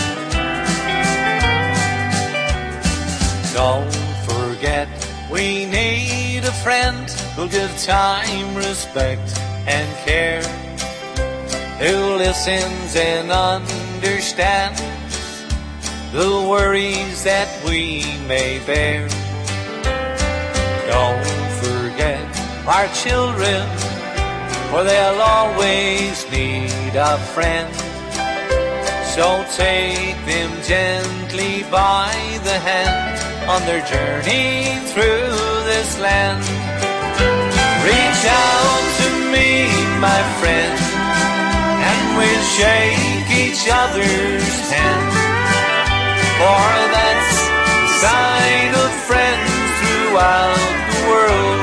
Don't forget, we need a friend who'll give time, respect, and care. who listens and understands the worries that we may bear. Don't forget our children, for they'll always need a friend. So take them gently by the hand on their journey through this land. Reach out to me, my friend, and we'll shake each other's hand, for that's the sign of friends throughout the world.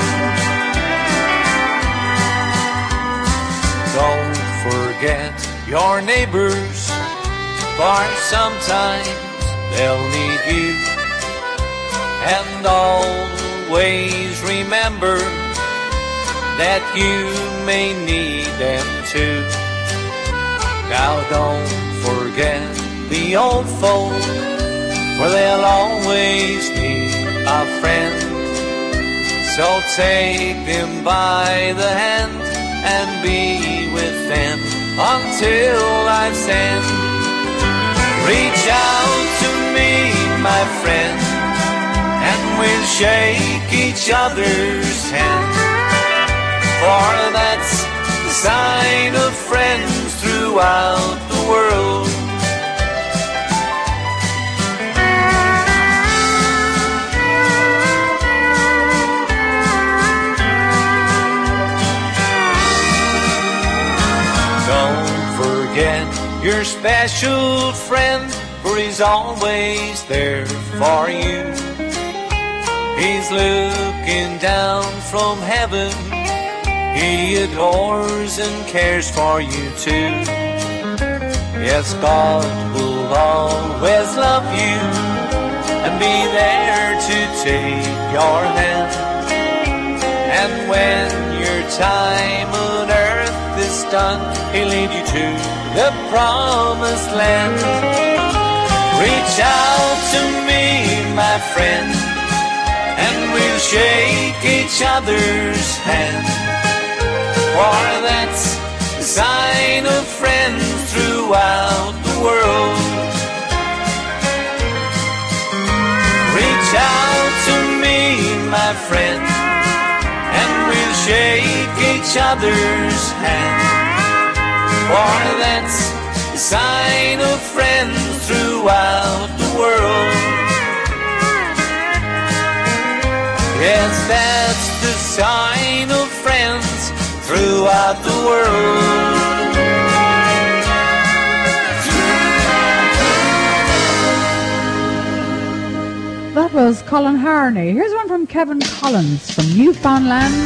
Don't forget your neighbors, for sometimes they'll need you. And always remember that you may need them too. Now don't forget the old folk, for they'll always need a friend. So take them by the hand and be with them until I send. Reach out to me, my friend, and we'll shake each other's hand, for that's the sign of friends throughout the world. Don't forget your special friend, for he's always there for you. He's looking down from heaven, he adores and cares for you too. Yes, God will always love you and be there to take your hand. And when your time on earth is done, he'll lead you to the promised land. Reach out to me, my friend, and we'll shake each other's hand, for that's the sign of friends throughout the world. Reach out to me, my friend, and we'll shake each other's hand, for that's the sign of friends throughout the world. Yes, that's the sign of friends throughout the world. That was Colin Harney. Here's one from Kevin Collins from Newfoundland.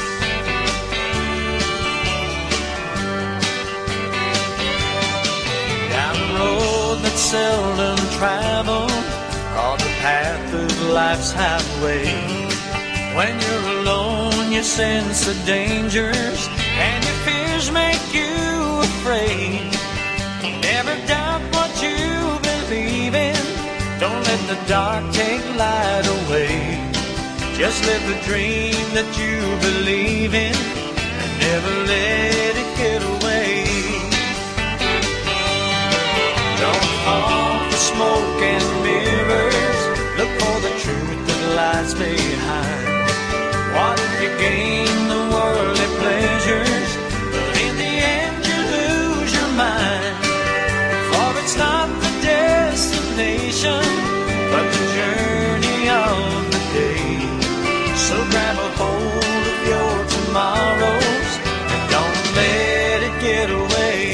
Down the road that's seldom traveled, on the path of life's highway. When you're alone, you sense the dangers, and your fears make you afraid. Never doubt what you believe in. Don't let the dark take light away. Just live the dream that you believe in, and never let it get away. Don't fall for smoke and mirrors. Look for the truth that lies behind. What if you gain the worldly pleasures, but in the end you lose your mind? For it's not the destination, but the journey of the day. So grab a hold of your tomorrows and don't let it get away.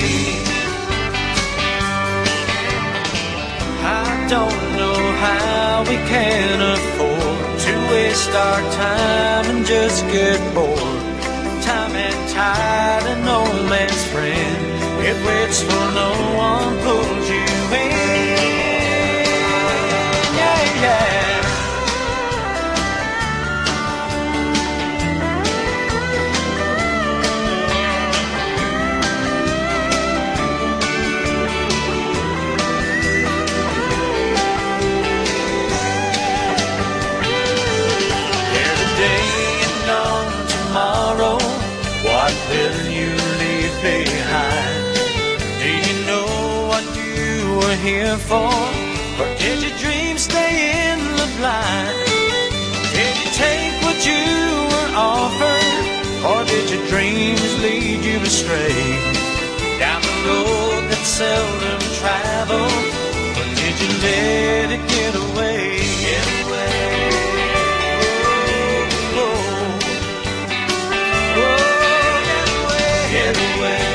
I don't know how we can afford to waste our time and just get bored. Time and tide and no man's friend. It waits for no one, pulls you in. Yeah, yeah. What will you leave behind? here for? Or did your dreams stay in the blind? Did you take what you were offered? Or did your dreams lead you astray? Down the road that seldom traveled? Or did you let it get away? Get away. Oh, oh, oh, get away. Get away.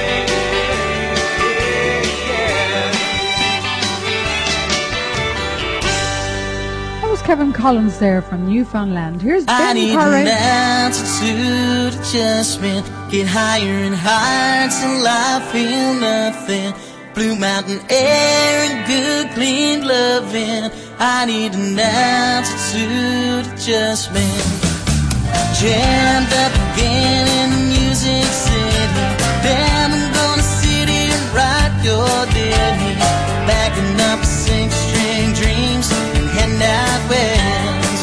Kevin Collins there from Newfoundland. Here's Ben I need Curry. an altitude adjustment. Get higher and higher till I feel nothing. Blue mountain air and good clean loving. I need an altitude adjustment. Jammed up again in the Music City. Then I'm gonna sit here and write your ditty. Backing up six string dreams and heading out west.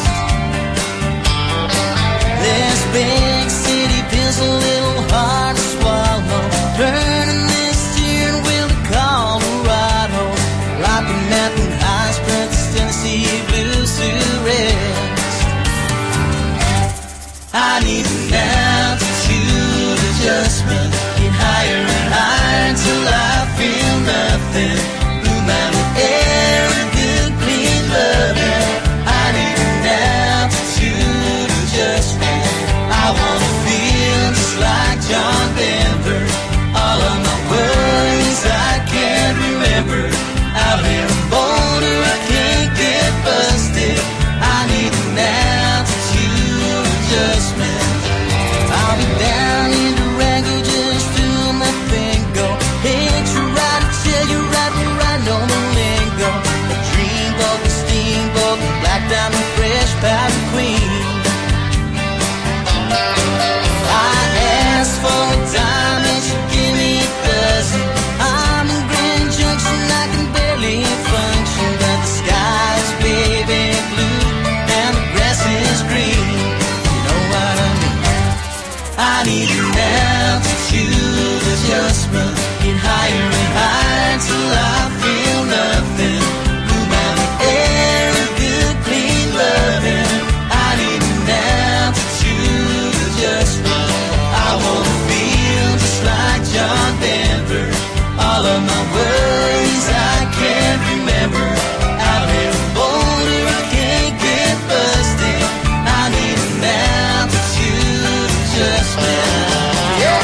This big city feels a little hard to swallow. Turning this steering wheel to Colorado. Rocky Mountain Heights, Memphis, Tennessee blues to rest. I need an altitude adjustment. Get higher and higher till I feel nothing. Blue mountain air and good clean loving. I need an altitude adjustment. I wanna feel just like John Denver. All of my worries I can't remember. Out here in Boulder I can't get busted. I need an altitude adjustment. I'll be down in Durango just doing my thing. Go hit you right, tell you right, right on the lingo. A dreamboat, a steamboat, a black diamond, fresh powder queen. I asked for a diamond, she give me a dozen. I'm in Grand Junction, I can barely function, but the sky's baby blue and the grass is green. You know what I mean? I need an altitude adjustment. Get higher and higher till I feel nothing. Blue mountain air and good clean loving. I need an altitude adjustment. I wanna feel just like John Denver. All of my worries I can't remember. Out here in Boulder I can't get busted. I need an altitude adjustment. Yeah.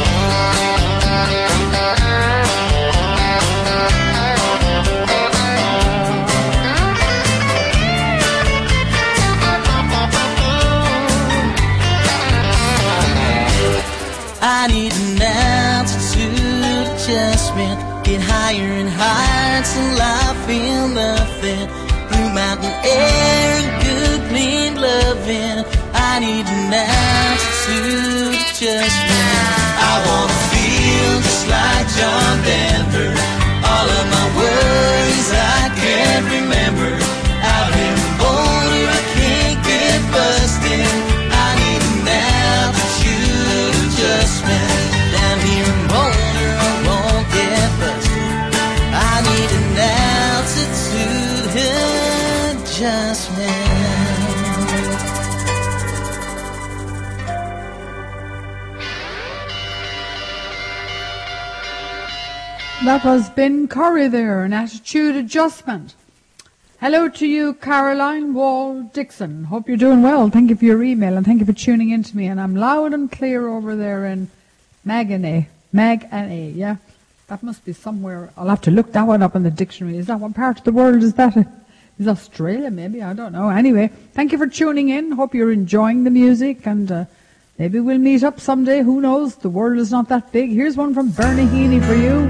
I need an altitude adjustment. Get higher and higher till I feel nothing. Blue mountain air and good clean loving. I need an altitude adjustment. I wanna feel just like John Denver. All of my worries I can't remember. Out here in Boulder I can't get busted. I need an altitude adjustment. Down here in Boulder I won't get busted. I need an altitude adjustment. That was Ben Curry there, an attitude adjustment. Hello to you, Caroline Wall Dixon. Hope you're doing well. Thank you for your email and thank you for tuning in to me. And I'm loud and clear over there in Maganay. Mag and A, yeah. That must be somewhere. I'll have to look that one up in the dictionary. Is that what part of the world is that? Is Australia maybe? I don't know. Anyway, thank you for tuning in. Hope you're enjoying the music and uh, maybe we'll meet up someday. Who knows? The world is not that big. Here's one from Bernie Heaney for you.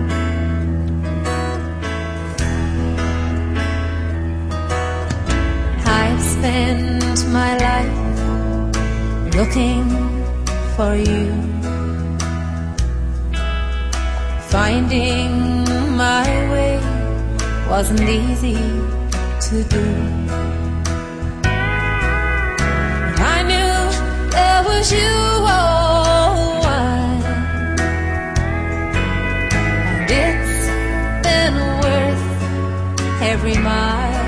I've spent my life looking for you, finding my way wasn't easy to do. I knew there was you all the while, and it's been worth every mile.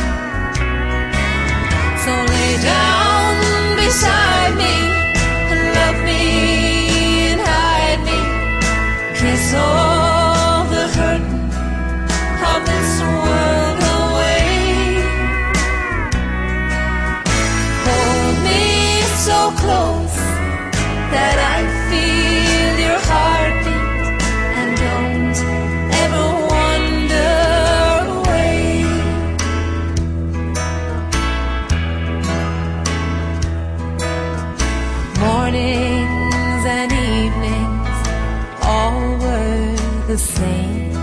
So lay down beside me and love me and hide me. Kiss all the hurting of this world away. Hold me so close that I feel your heartbeat and don't ever wander away. Mornings and evenings all were the same.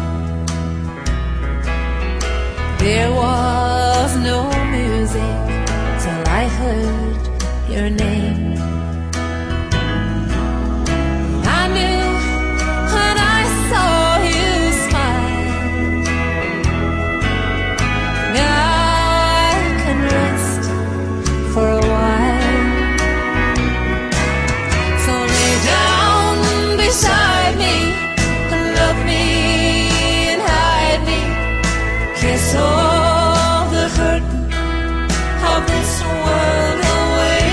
There was no music till I heard your name. I knew when I saw you smile. Now I can rest for a while. So lay down beside me and love me and hide me. Kiss all the hurting of this world away.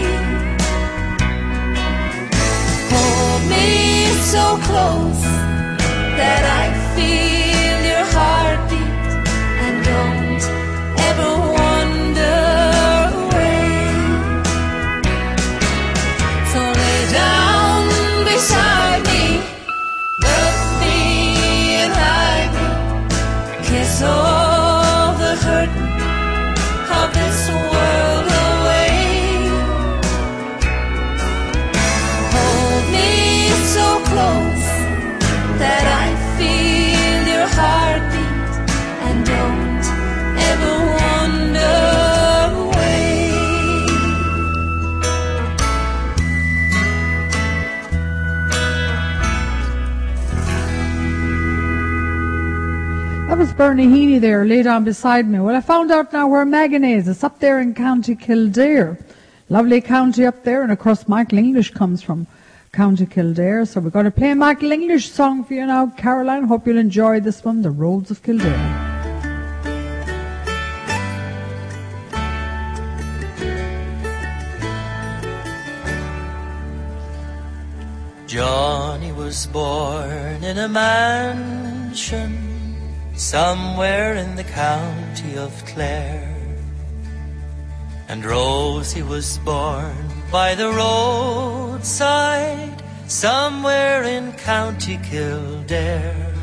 Hold me so close that I feel your heartbeat and don't ever wander away. So lay down beside me, love me and hide me. Kiss all the hurting of this world away. Hold me so close that I feel your heartbeat and don't ever wander away. That was Bernie Heaney there, laid on beside me. Well, I found out now where Megan is. It's up there in County Kildare. Lovely county up there, and of course Michael English comes from County Kildare. So we're going to play a Michael English song for you now, Caroline. Hope you'll enjoy this one, The Roads of Kildare. Johnny was born in a mansion somewhere in the county of Clare, and Rosie was born by the roadside somewhere in County Kildare.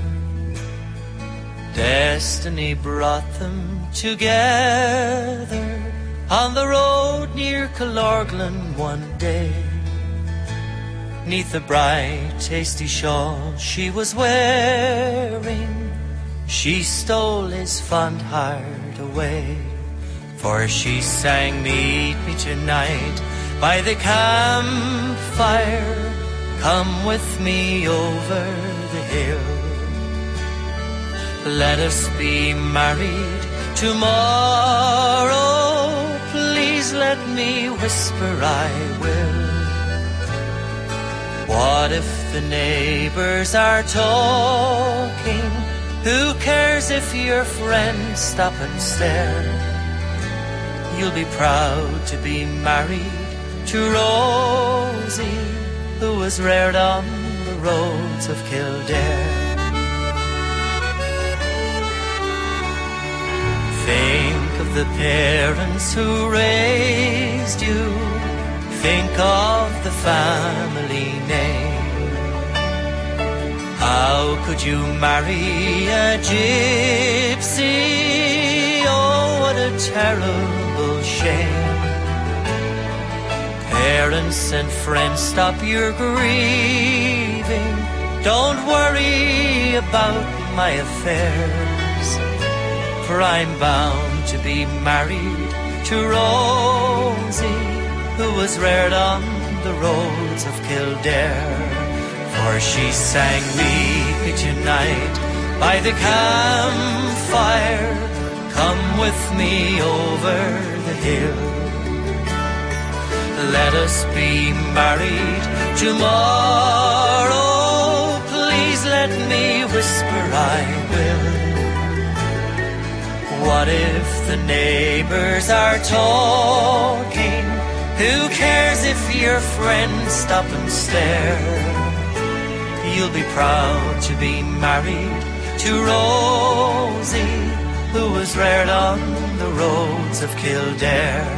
Destiny brought them together on the road near Killorglin one day. 'Neath the bright, tasty shawl she was wearing, she stole his fond heart away. For she sang, "Meet me tonight by the campfire, come with me over the hill. Let us be married tomorrow, please let me whisper I will." What if the neighbors are talking? Who cares if your friends stop and stare? You'll be proud to be married to Rosie, who was reared on the roads of Kildare. Think of the parents who raised you, think of the family name. How could you marry a gypsy? Oh, what a terrible shame. Parents and friends, stop your grieving. Don't worry about my affairs, for I'm bound to be married to Rosie, who was reared on the roads of Kildare. For she sang, "Meet me tonight by the campfire, come with me over the hill. Let us be married tomorrow, please let me whisper I will. What if the neighbors are talking? Who cares if your friends stop and stare? You'll be proud to be married to Rosie, who was reared on the roads of Kildare.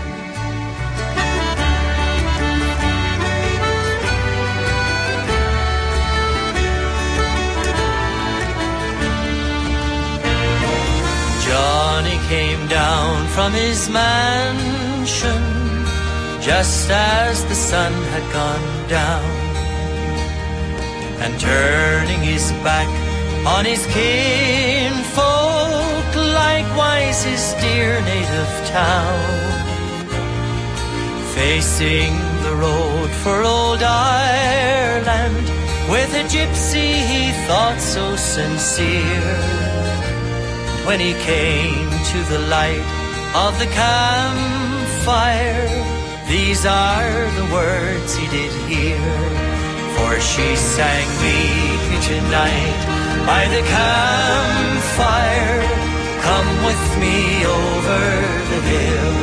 Johnny came down from his mansion just as the sun had gone down, and turning his back on his kinfolk, likewise his dear native town, facing the road for old Ireland, with a gypsy he thought so sincere. When he came to the light of the campfire, these are the words he did hear. For she sang, meet me tonight by the campfire, come with me over the hill.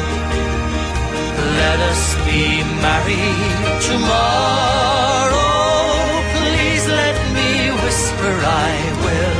Let us be married tomorrow, please let me whisper I will.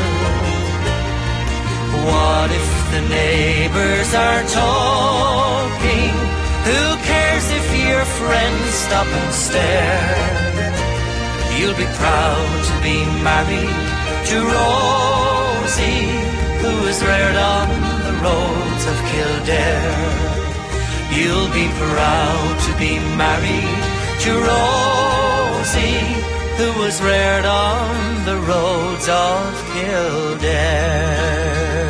What if the neighbors are talking? Who cares if your friends stop and stare? You'll be proud to be married to Rosie, who was reared on the roads of Kildare. You'll be proud to be married to Rosie, who was reared on the roads of Kildare.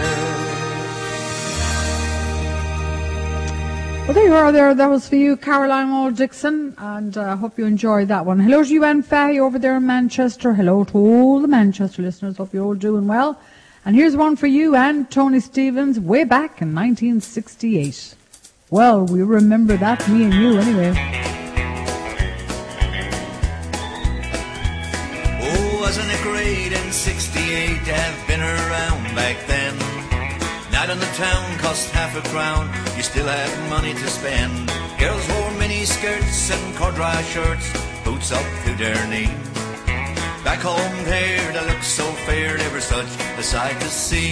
Well, there you are there. That was for you, Caroline Wall Dixon, and I uh, hope you enjoyed that one. Hello to you, Anne Fahy, over there in Manchester. Hello to all the Manchester listeners. Hope you're all doing well. And here's one for you and Tony Stevens, way back in nineteen sixty-eight. Well, we remember that, me and you, anyway. Oh, wasn't it great in sixty-eight to have been around back then? Night on the town cost half a crown, you still had money to spend. Girls wore mini skirts and corduroy shirts, boots up to their knee. Back home there, they looked so fair, they were such a sight to see.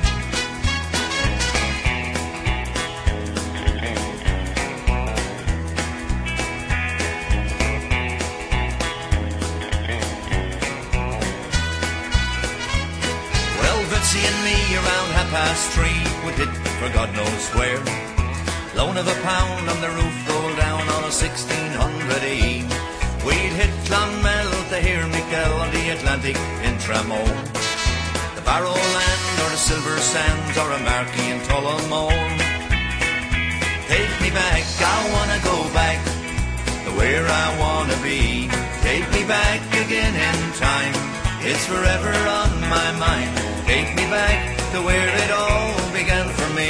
And me around half past three would hit for God knows where. Loan of a pound on the roof rolled down on a sixteen hundred E. We'd hit Clonmel to hear Michael on the Atlantic in Tramore, the Barrow Land or the Silver Sands or a marquee in Tullamore. Take me back, I wanna go back to where I wanna be. Take me back again in time, it's forever on my mind. Take me back to where it all began for me.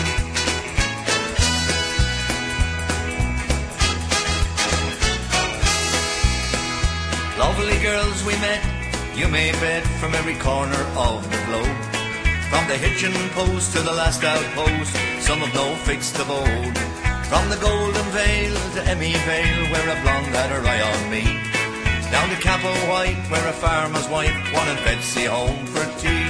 Lovely girls we met, you may bet, from every corner of the globe. From the hitching post to the last outpost, some of no fixed abode. From the Golden Vale to Emmy Vale, where a blonde had her eye on me. Down to Capel White, where a farmer's wife wanted Betsy home for tea.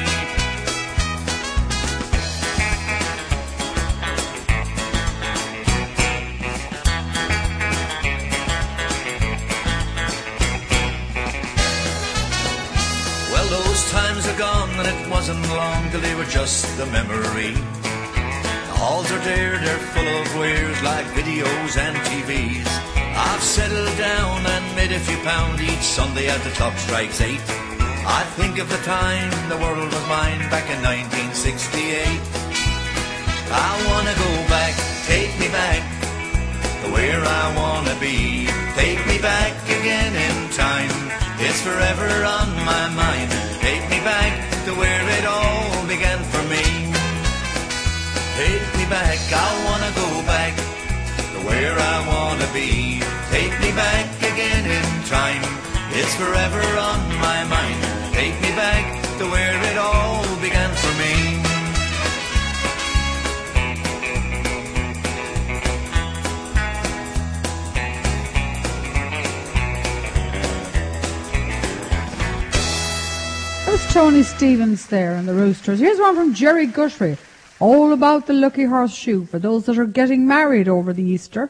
Well, those times are gone, and it wasn't long till they were just a memory. The halls are there, they're full of wares like videos and T Vs. I've settled down and made a few pound each Sunday as the clock strikes eight. I think of the time the world was mine back in nineteen sixty-eight. I wanna go back, take me back to where I wanna be. Take me back again in time, it's forever on my mind. Take me back to where it all began for me. Take me back, I wanna go back to where I wanna be. Take me back again in time, it's forever on my mind. Take me back to where it all began for me. There's Tony Stevens there and the Roosters. Here's one from Jerry Guthrie. All about the lucky horseshoe for those that are getting married over the Easter.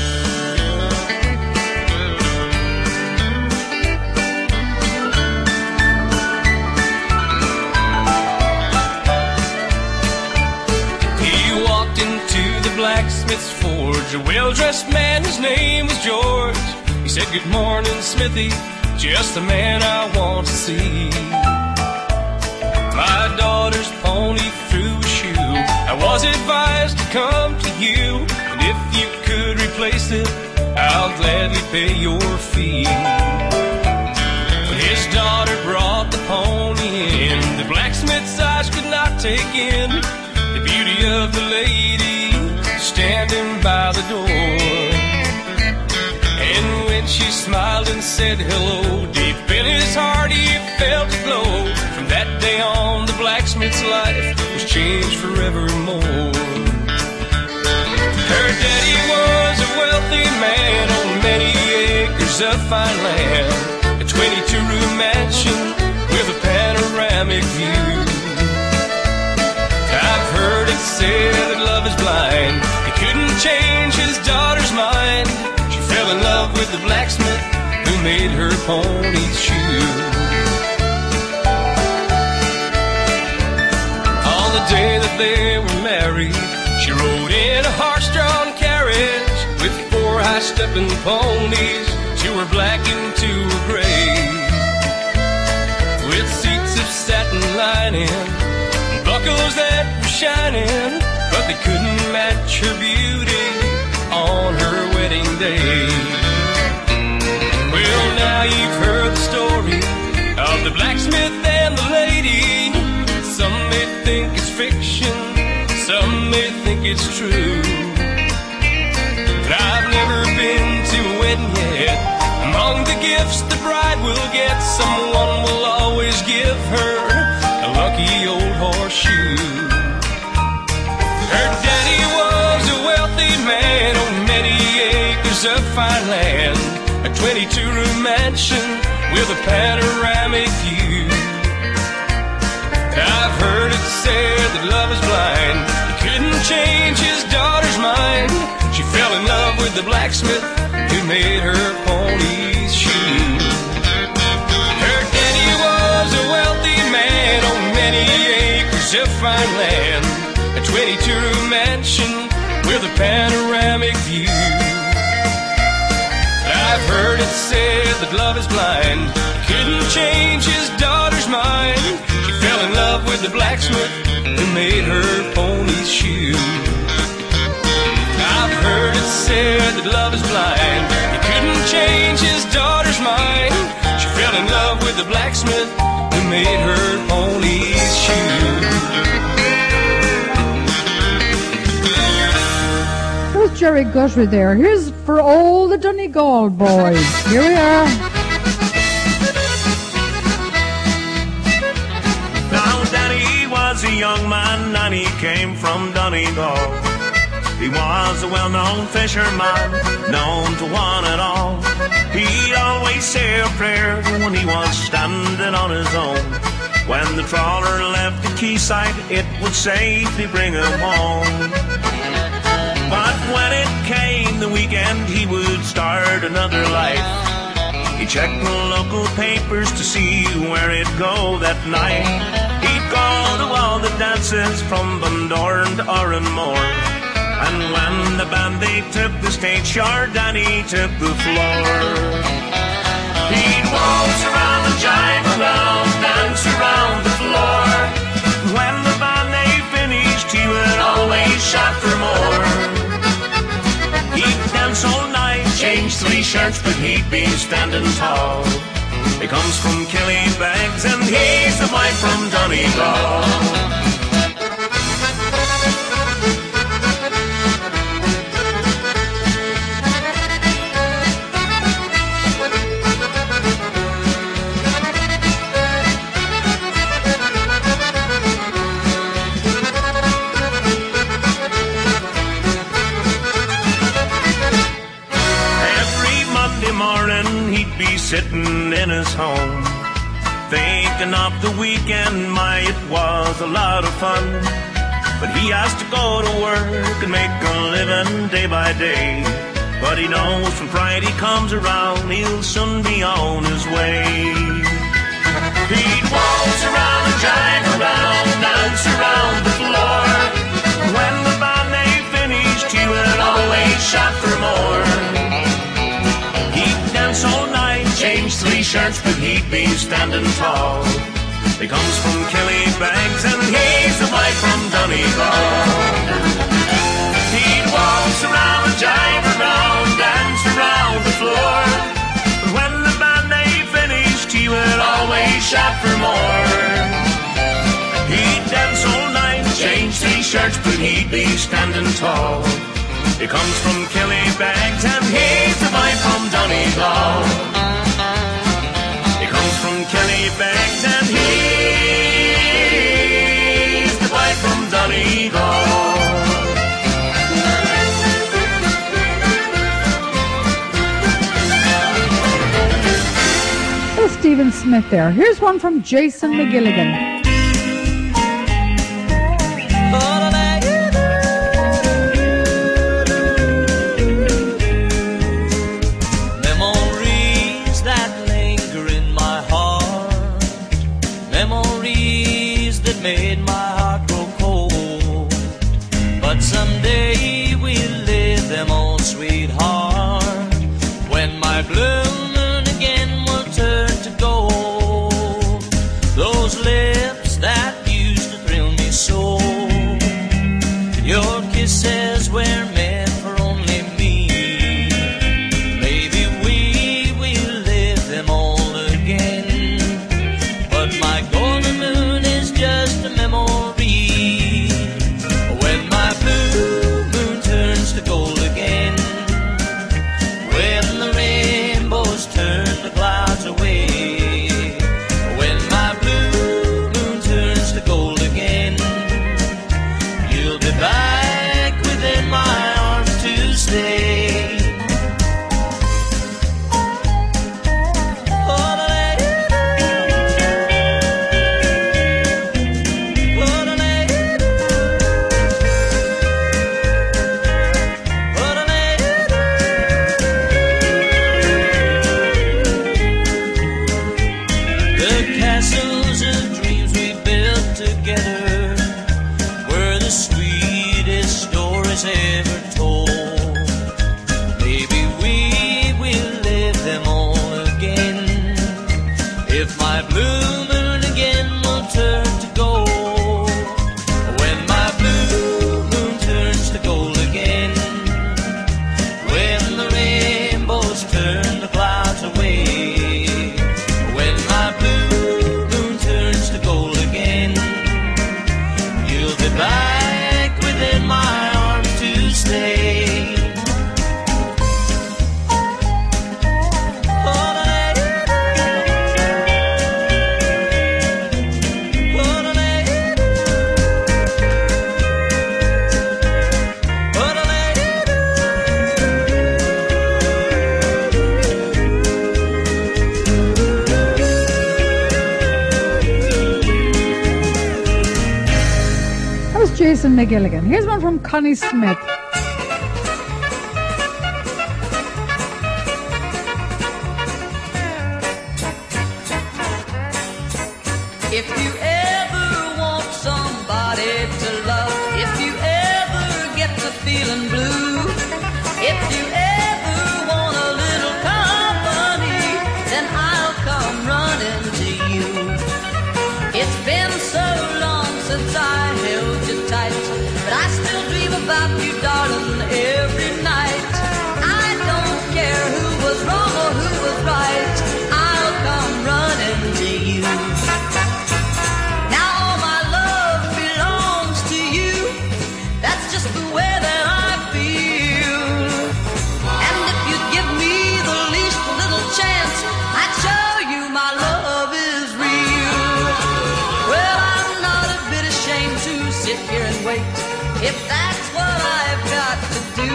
He walked into the blacksmith's forge, a well-dressed man, his name was George. He said, "Good morning, Smithy, just the man I want to see. My daughter's pony threw a shoe. I was advised to come to you, and if you could replace it, I'll gladly pay your fee." When his daughter brought the pony in, the blacksmith's eyes could not take in the beauty of the lady standing by the door. And when she smiled and said hello, deep in his heart he felt a glow. From that day on, the blacksmith's life was changed forevermore. Her daddy was a wealthy man, owned many acres of fine land, a twenty-two room mansion with a panoramic view. I've heard it said that love is blind. He couldn't change his daughter's mind. She fell in love with the blacksmith who made her pony's shoe. On the day that they were married, she rode in a horse-drawn carriage with four high-stepping ponies, two were black and two were gray, with seats of satin lining, buckles that were shining, but they couldn't match her beauty on her wedding day. Well, now you've heard the story of the blacksmith and the lady. Some may think it's fiction, some may think it's true, but I've never been to a wedding yet. Among the gifts the bride will get, someone will always give her a lucky old horseshoe. Her daddy was a wealthy man, owned many acres of fine land, a twenty-two room mansion with a panoramic view. I've heard it said that love is blind. He couldn't change his daughter's mind. She fell in love with the blacksmith who made her pony's shoe. Her daddy was a wealthy man, owned many acres of fine land, a twenty-two room mansion with a panoramic view. I've heard it said that love is blind. He couldn't change his daughter's mind. She fell in love with the blacksmith who made her pony's shoe. I've heard it said that love is blind. He couldn't change his daughter's mind. She fell in love with the blacksmith who made her pony's shoe. There's Jerry Guthrie there. Here's for all the Donegal boys. Here we are. Now Danny was a young man and he came from Donegal. He was a well-known fisherman, known to one and all. He'd always say a prayer when he was standing on his own. When the trawler left the quayside, it would safely bring him home. But when it came the weekend, he would start another life. He'd check the local papers to see where it'd go that night. He'd go to all the dances from Bundoran to Oranmore. And when the band they took the stage, sure Danny took the floor. He'd waltz around and jive around, dance around the floor. When the band they finished, he would always shout for more. He'd dance all night, change three shirts, but he'd be standing tall. He comes from Killybegs and he's the boy from Donegal. Sitting in his home, thinking Working up the weekend, my, it was a lot of fun. But he has to go to work and make a living day by day. But he knows when Friday comes around, he'll soon be on his way. He'd waltz around and jive around, dance around the floor. When the band they finished, he would always shout for more. He'd dance all night, change three shirts, but he'd be standing tall. He comes from Killybegs and he's the boy from Donegal. He'd waltz around and jive around, dance around the floor. But when the band they finished, he would always shout for more. He'd dance all night, change three shirts, but he'd be standing tall. He comes from Killybegs and he's the boy from Donegal. He comes from Killybegs and he's the boy from Donegal. Stephen Smith there. Here's one from Jason McGilligan. Memories that linger in my heart, memories that made my heart grow cold. But someday we'll live them all, sweetheart, when my blue moon again will turn to gold. Those lips that used to thrill me so, your kisses were meant for only me. Maybe we will live them all again, but my golden moon is just a memory. When my blue moon turns to gold again, when the rainbows turn the clouds away, when my blue moon turns to gold again, you'll be back within my arms to stay. The castles of dreams we built together were the sweetest stories ever told. Maybe we will live them all again, if my blue moon again will turn to gold. When my blue moon turns to gold again, when the rainbows turn the clouds away, when my blue moon turns to gold again, you'll be back within my arms to stay. That was Jason McGilligan. Here's one from Connie Smith. If you ever want somebody to love, if you ever get to feeling blue, if you ever want a little company, then I'll come running to you. It's been so long since I held you tight, but I still dream about you, darling, every night. I don't care who was wrong or who was right, I'll come running to you. Now all my love belongs to you, that's just the way that I feel. And if you give me the least little chance, I'd show you my love is real. Well, I'm not a bit ashamed to sit here and wait, if that's what I've got to do.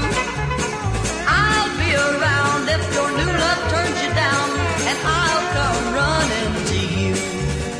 I'll be around if your new love turns you down, and I'll come running to you.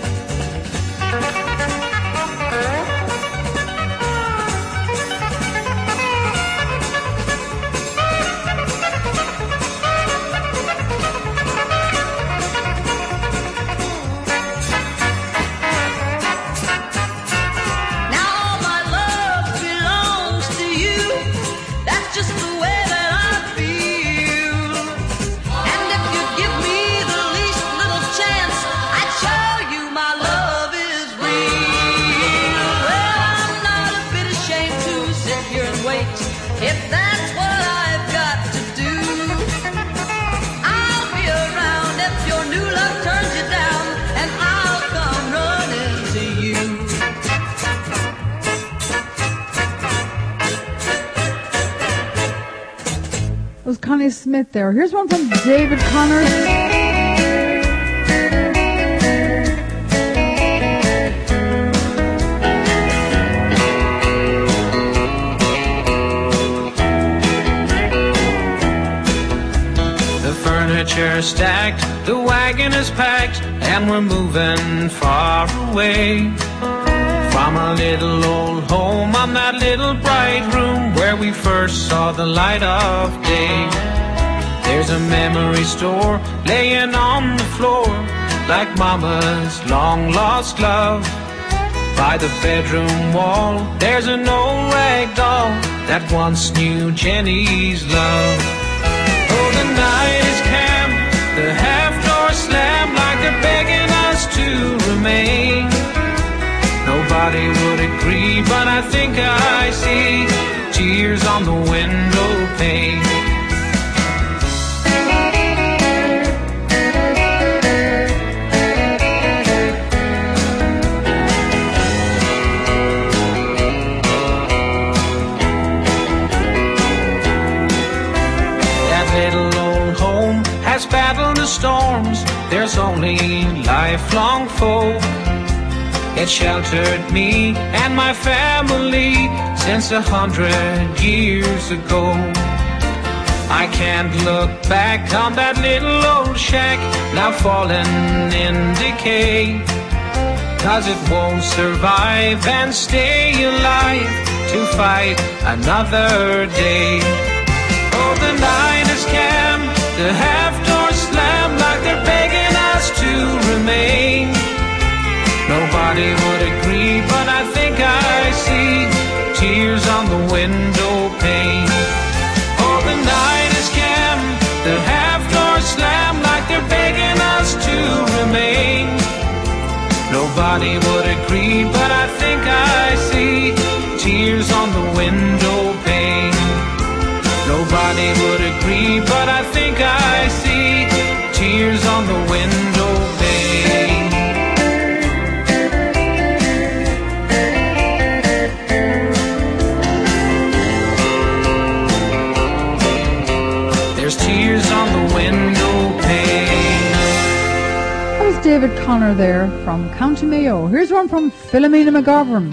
Connie Smith there. Here's one from David Connor. Furniture stacked, the wagon is packed, and we're moving far away from a little old home on that little bright room where we first saw the light of day. There's a memory store laying on the floor like Mama's long lost glove. By the bedroom wall there's an old rag doll that once knew Jenny's love. Oh, the night is camp, the half-door slam like they're begging us to remain. Nobody would agree, but I think I see tears on the window pane. Battle the storms, there's only lifelong folk. It sheltered me and my family since a hundred years ago. I can't look back on that little old shack now fallen in decay, 'cause it won't survive and stay alive to fight another day. Oh, the night is camp, the half-door slam like they're begging us to remain. Nobody would agree, but I think I see tears on the window pane. Oh, the night is camp, the half-door slam like they're begging us to remain. Nobody would agree, but I think I see tears on the window pane. Nobody would agree, but I think I see tears on the window pane. There's tears on the window pane. That was David Connor there from County Mayo. Here's one from Philomena McGovern.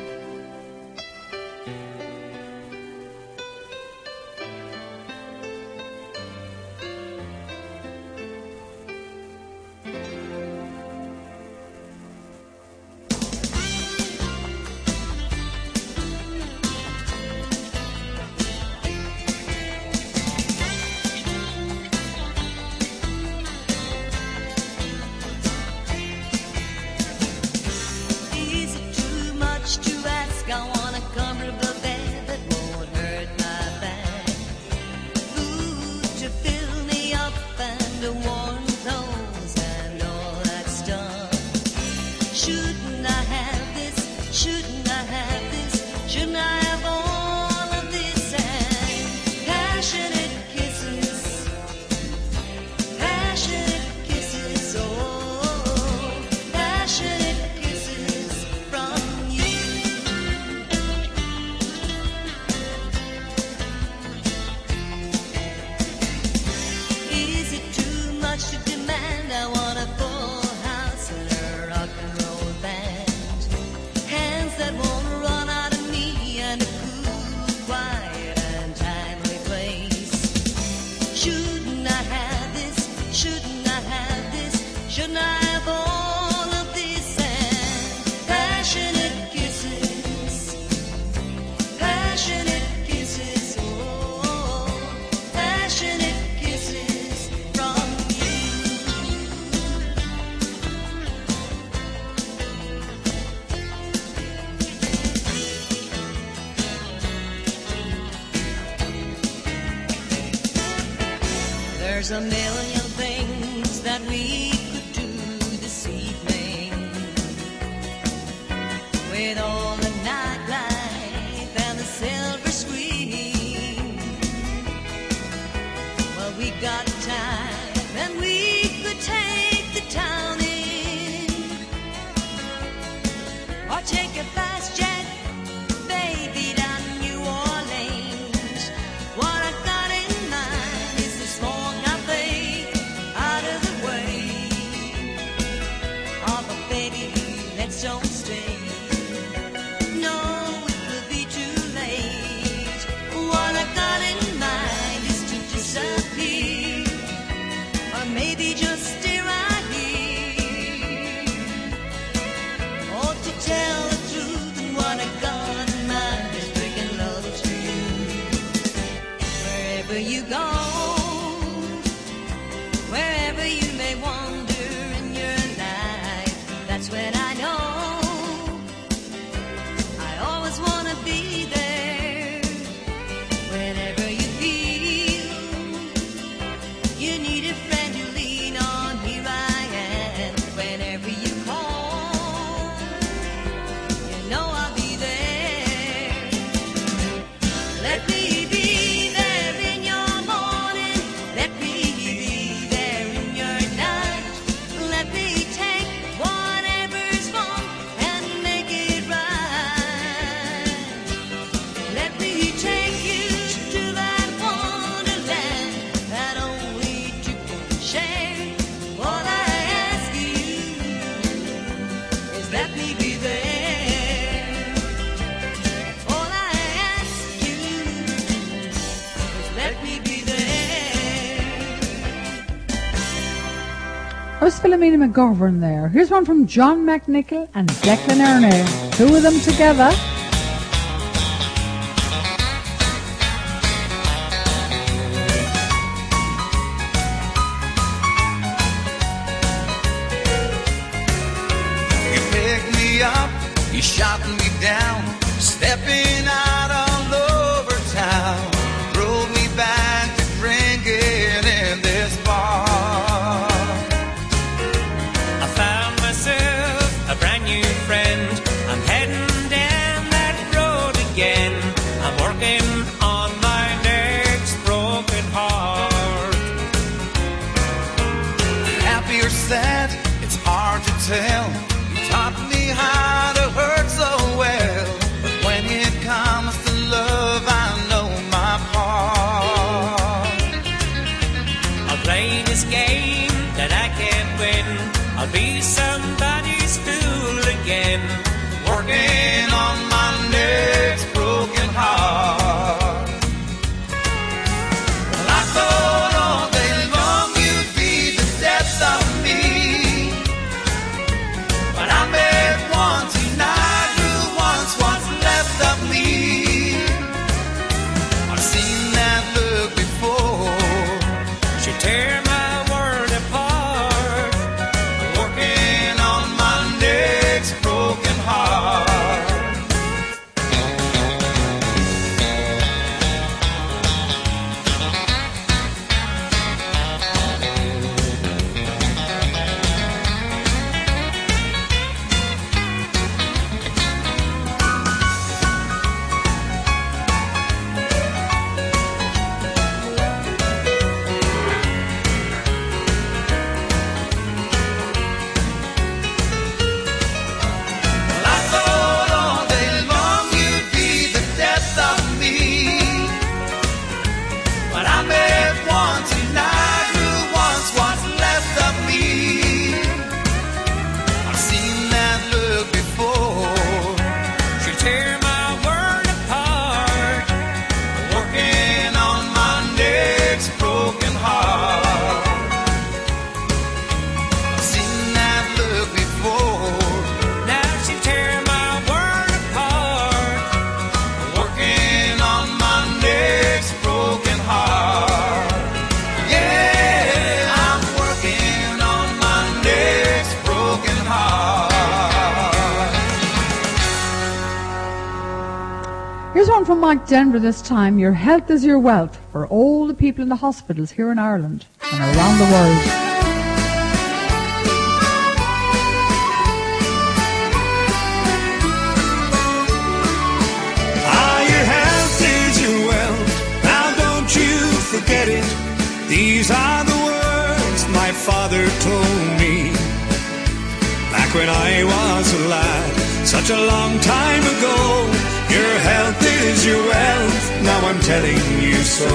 There's a million things that we could do this evening, with all the nightlife and the silver screen. Well, we got time and we could take the town in, or take a fast jet, baby, down New Orleans. What I got in mind just don't stay. No, it will be too late. What I got in mind is to disappear, or maybe just stay right here. Or to tell the truth, what I got in mind is making love to you. Wherever you go, wherever you may wander in your life, that's when I know I always want to be there. Whenever you feel you need a friend to lean on, here I am. Whenever you call, you know I'll be there. Let me be there in your morning. Let me be there in your night. Let me take whatever's wrong and make it right. Let me take you to that wonderland that only two can share. All I ask you is let me be there. All I ask you is let me be there. I was Philomena McGovern there. Here's one from John McNichol and Declan Ernie. Two of them together. You picked me up, you shot me down, stepping out all over town, drove me back to drinking in this bar. I found myself a brand new friend. I'm heading down that road again. I'm working on my next broken heart. Happy or sad, it's hard to tell. You taught me how to hurt so well, but when it comes to love, I know my part. I'll play this game that I can't win. I'll be somebody's fool again. Working on my next broken heart. Well, I thought all day long you'd be the depth of me, but I met one tonight who wants what's left of me. I've seen that look before. She tear my world apart. Working on my next broken heart. Well, I thought all day long you'd be the depth of me, but I met one tonight who wants what's left of me. I've seen that look before. She tear my world apart. Working on my next broken heart. I've seen that look before. Now she tear my world apart. Working on my next broken heart. Yeah, I'm working on my next broken heart. Here's one from Mike Denver this time. Your health is your wealth, for all the people in the hospitals here in Ireland and around the world. Ah, your health is your wealth. Now don't you forget it. These are the words my father told me back when I was a lad, such a long time ago. Your health is your wealth. Now I'm telling you so.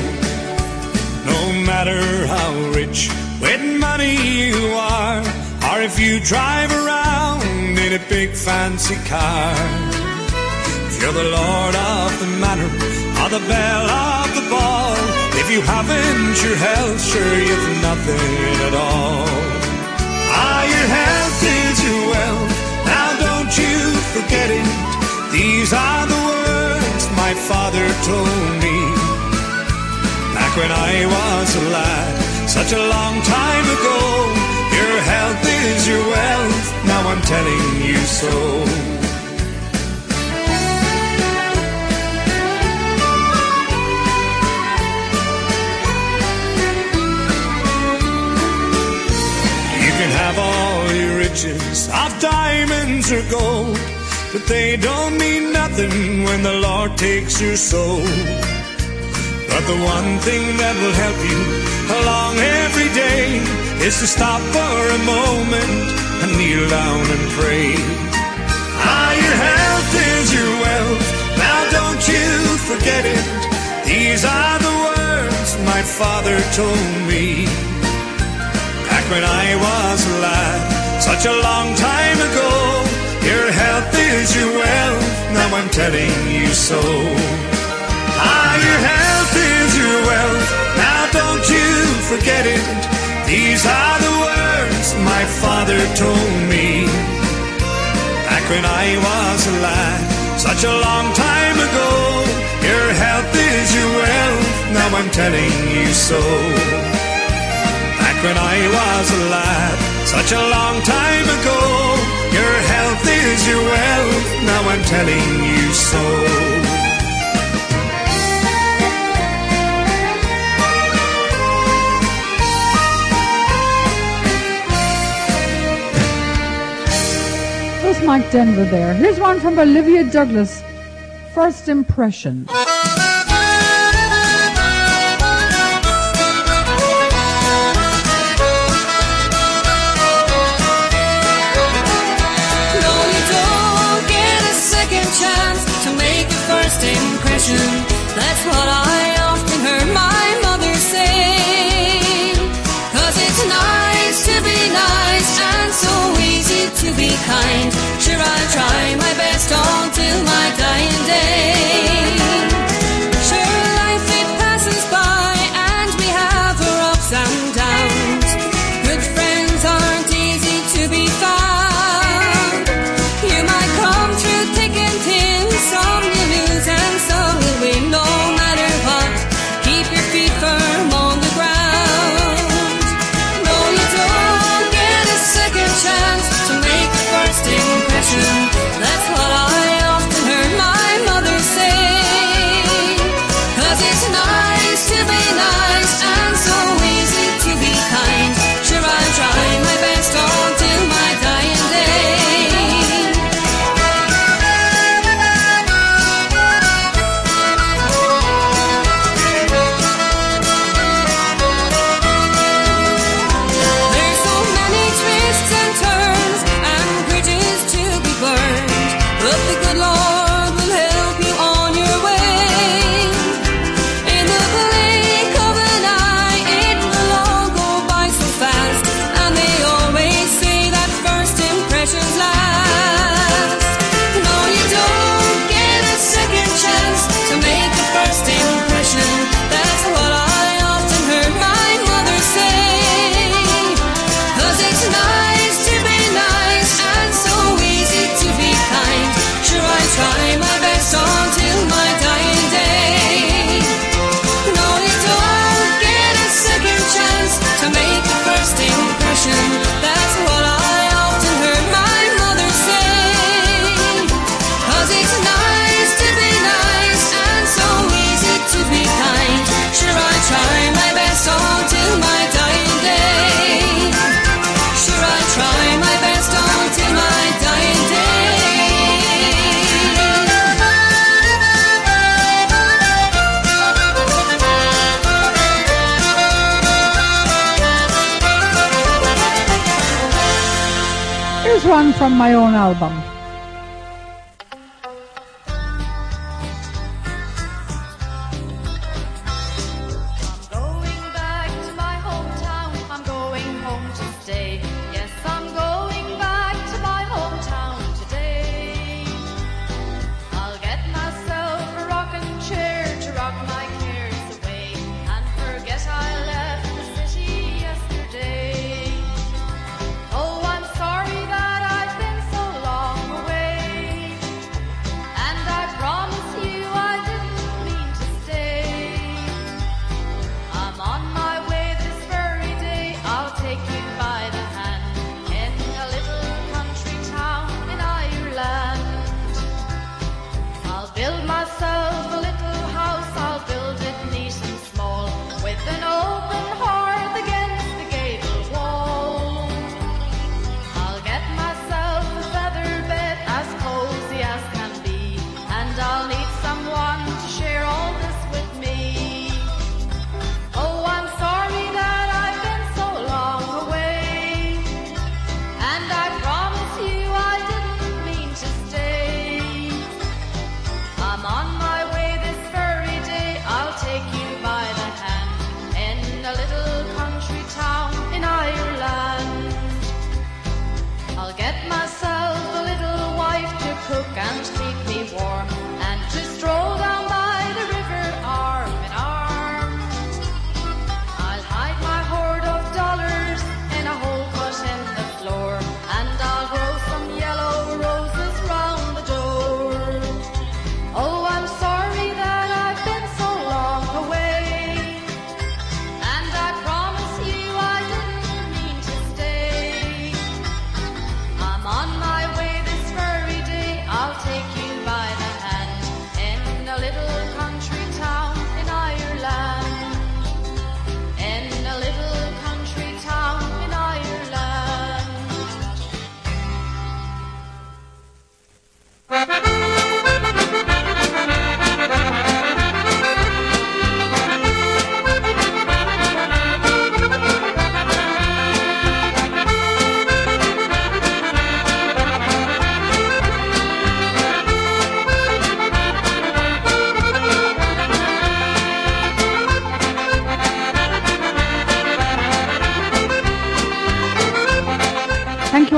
No matter how rich with money you are, or or if you drive around in a big fancy car. If you're the lord of the manor or the belle of the ball, if you haven't your health, sure you've nothing at all. Ah, your health is your wealth, now don't you forget it. These are the words my father told me back when I was a lad, such a long time ago. Your health is your wealth, now I'm telling you so. You can have all your riches of diamonds or gold, but they don't mean nothing when the Lord takes your soul. But the one thing that will help you along every day is to stop for a moment and kneel down and pray. Ah, your health is your wealth, now don't you forget it. These are the words my father told me back when I was a lad, such a long time ago. Your health is your wealth, now I'm telling you so. Ah, your health is your wealth, now don't you forget it. These are the words my father told me back when I was a lad, such a long time ago. Your health is your wealth, now I'm telling you so. Back when I was a lad, such a long time ago. Your health is your wealth, now I'm telling you so. That's Mike Denver there. Here's one from Olivia Douglas, First Impression. That's what I often heard my mother say. 'Cause it's nice to be nice and so easy to be kind. Sure, I'll try my best all till my dying day. Sure, life it passes by and we have our ups and downs. Good friends aren't easy to be found. You might come through thick and thin, some you lose and some you win. No matter what, keep your feet firm on the ground. No, you don't get a second chance to make the first impression. That's what I often heard my mother say. 'Cause it's nice to be nice and so easy to be kind. Sure, I'll try my best all till my dying day. There's so many twists and turns and bridges to be burned, but the good Lord will help you on your way. In the blink of an eye, it will all go by so fast, and they always say that first impressions last. No, you don't get a second chance to make a first impression. That's what I often heard my mother say. 'Cause it's nice to be nice and so easy to be kind. Sure, I try my best until my dying day. No, you don't get a second chance to make a first impression. That's what I often heard my mother say. 'Cause it's nice to be nice and so easy to be kind. Sure, I try my best until my dying day. Sure, I try my best until my dying day. Here's one from my own album. Going back to my hometown, I'm going home to stay. Yes, I'm going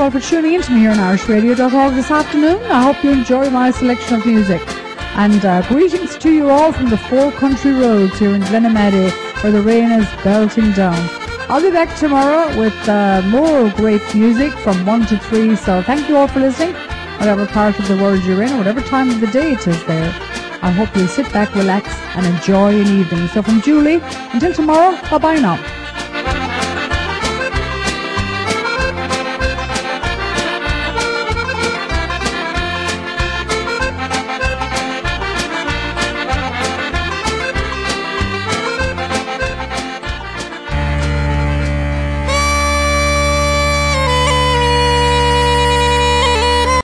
all for tuning in to me here on Irish Radio dot org this afternoon. I hope you enjoy my selection of music. And uh, greetings to you all from the four country roads here in Glenamaddy, where the rain is belting down. I'll be back tomorrow with uh, more great music from one to three. So thank you all for listening, whatever part of the world you're in, or whatever time of the day it is there. I hope you'll sit back, relax, and enjoy an evening. So from Julie, until tomorrow, bye-bye now.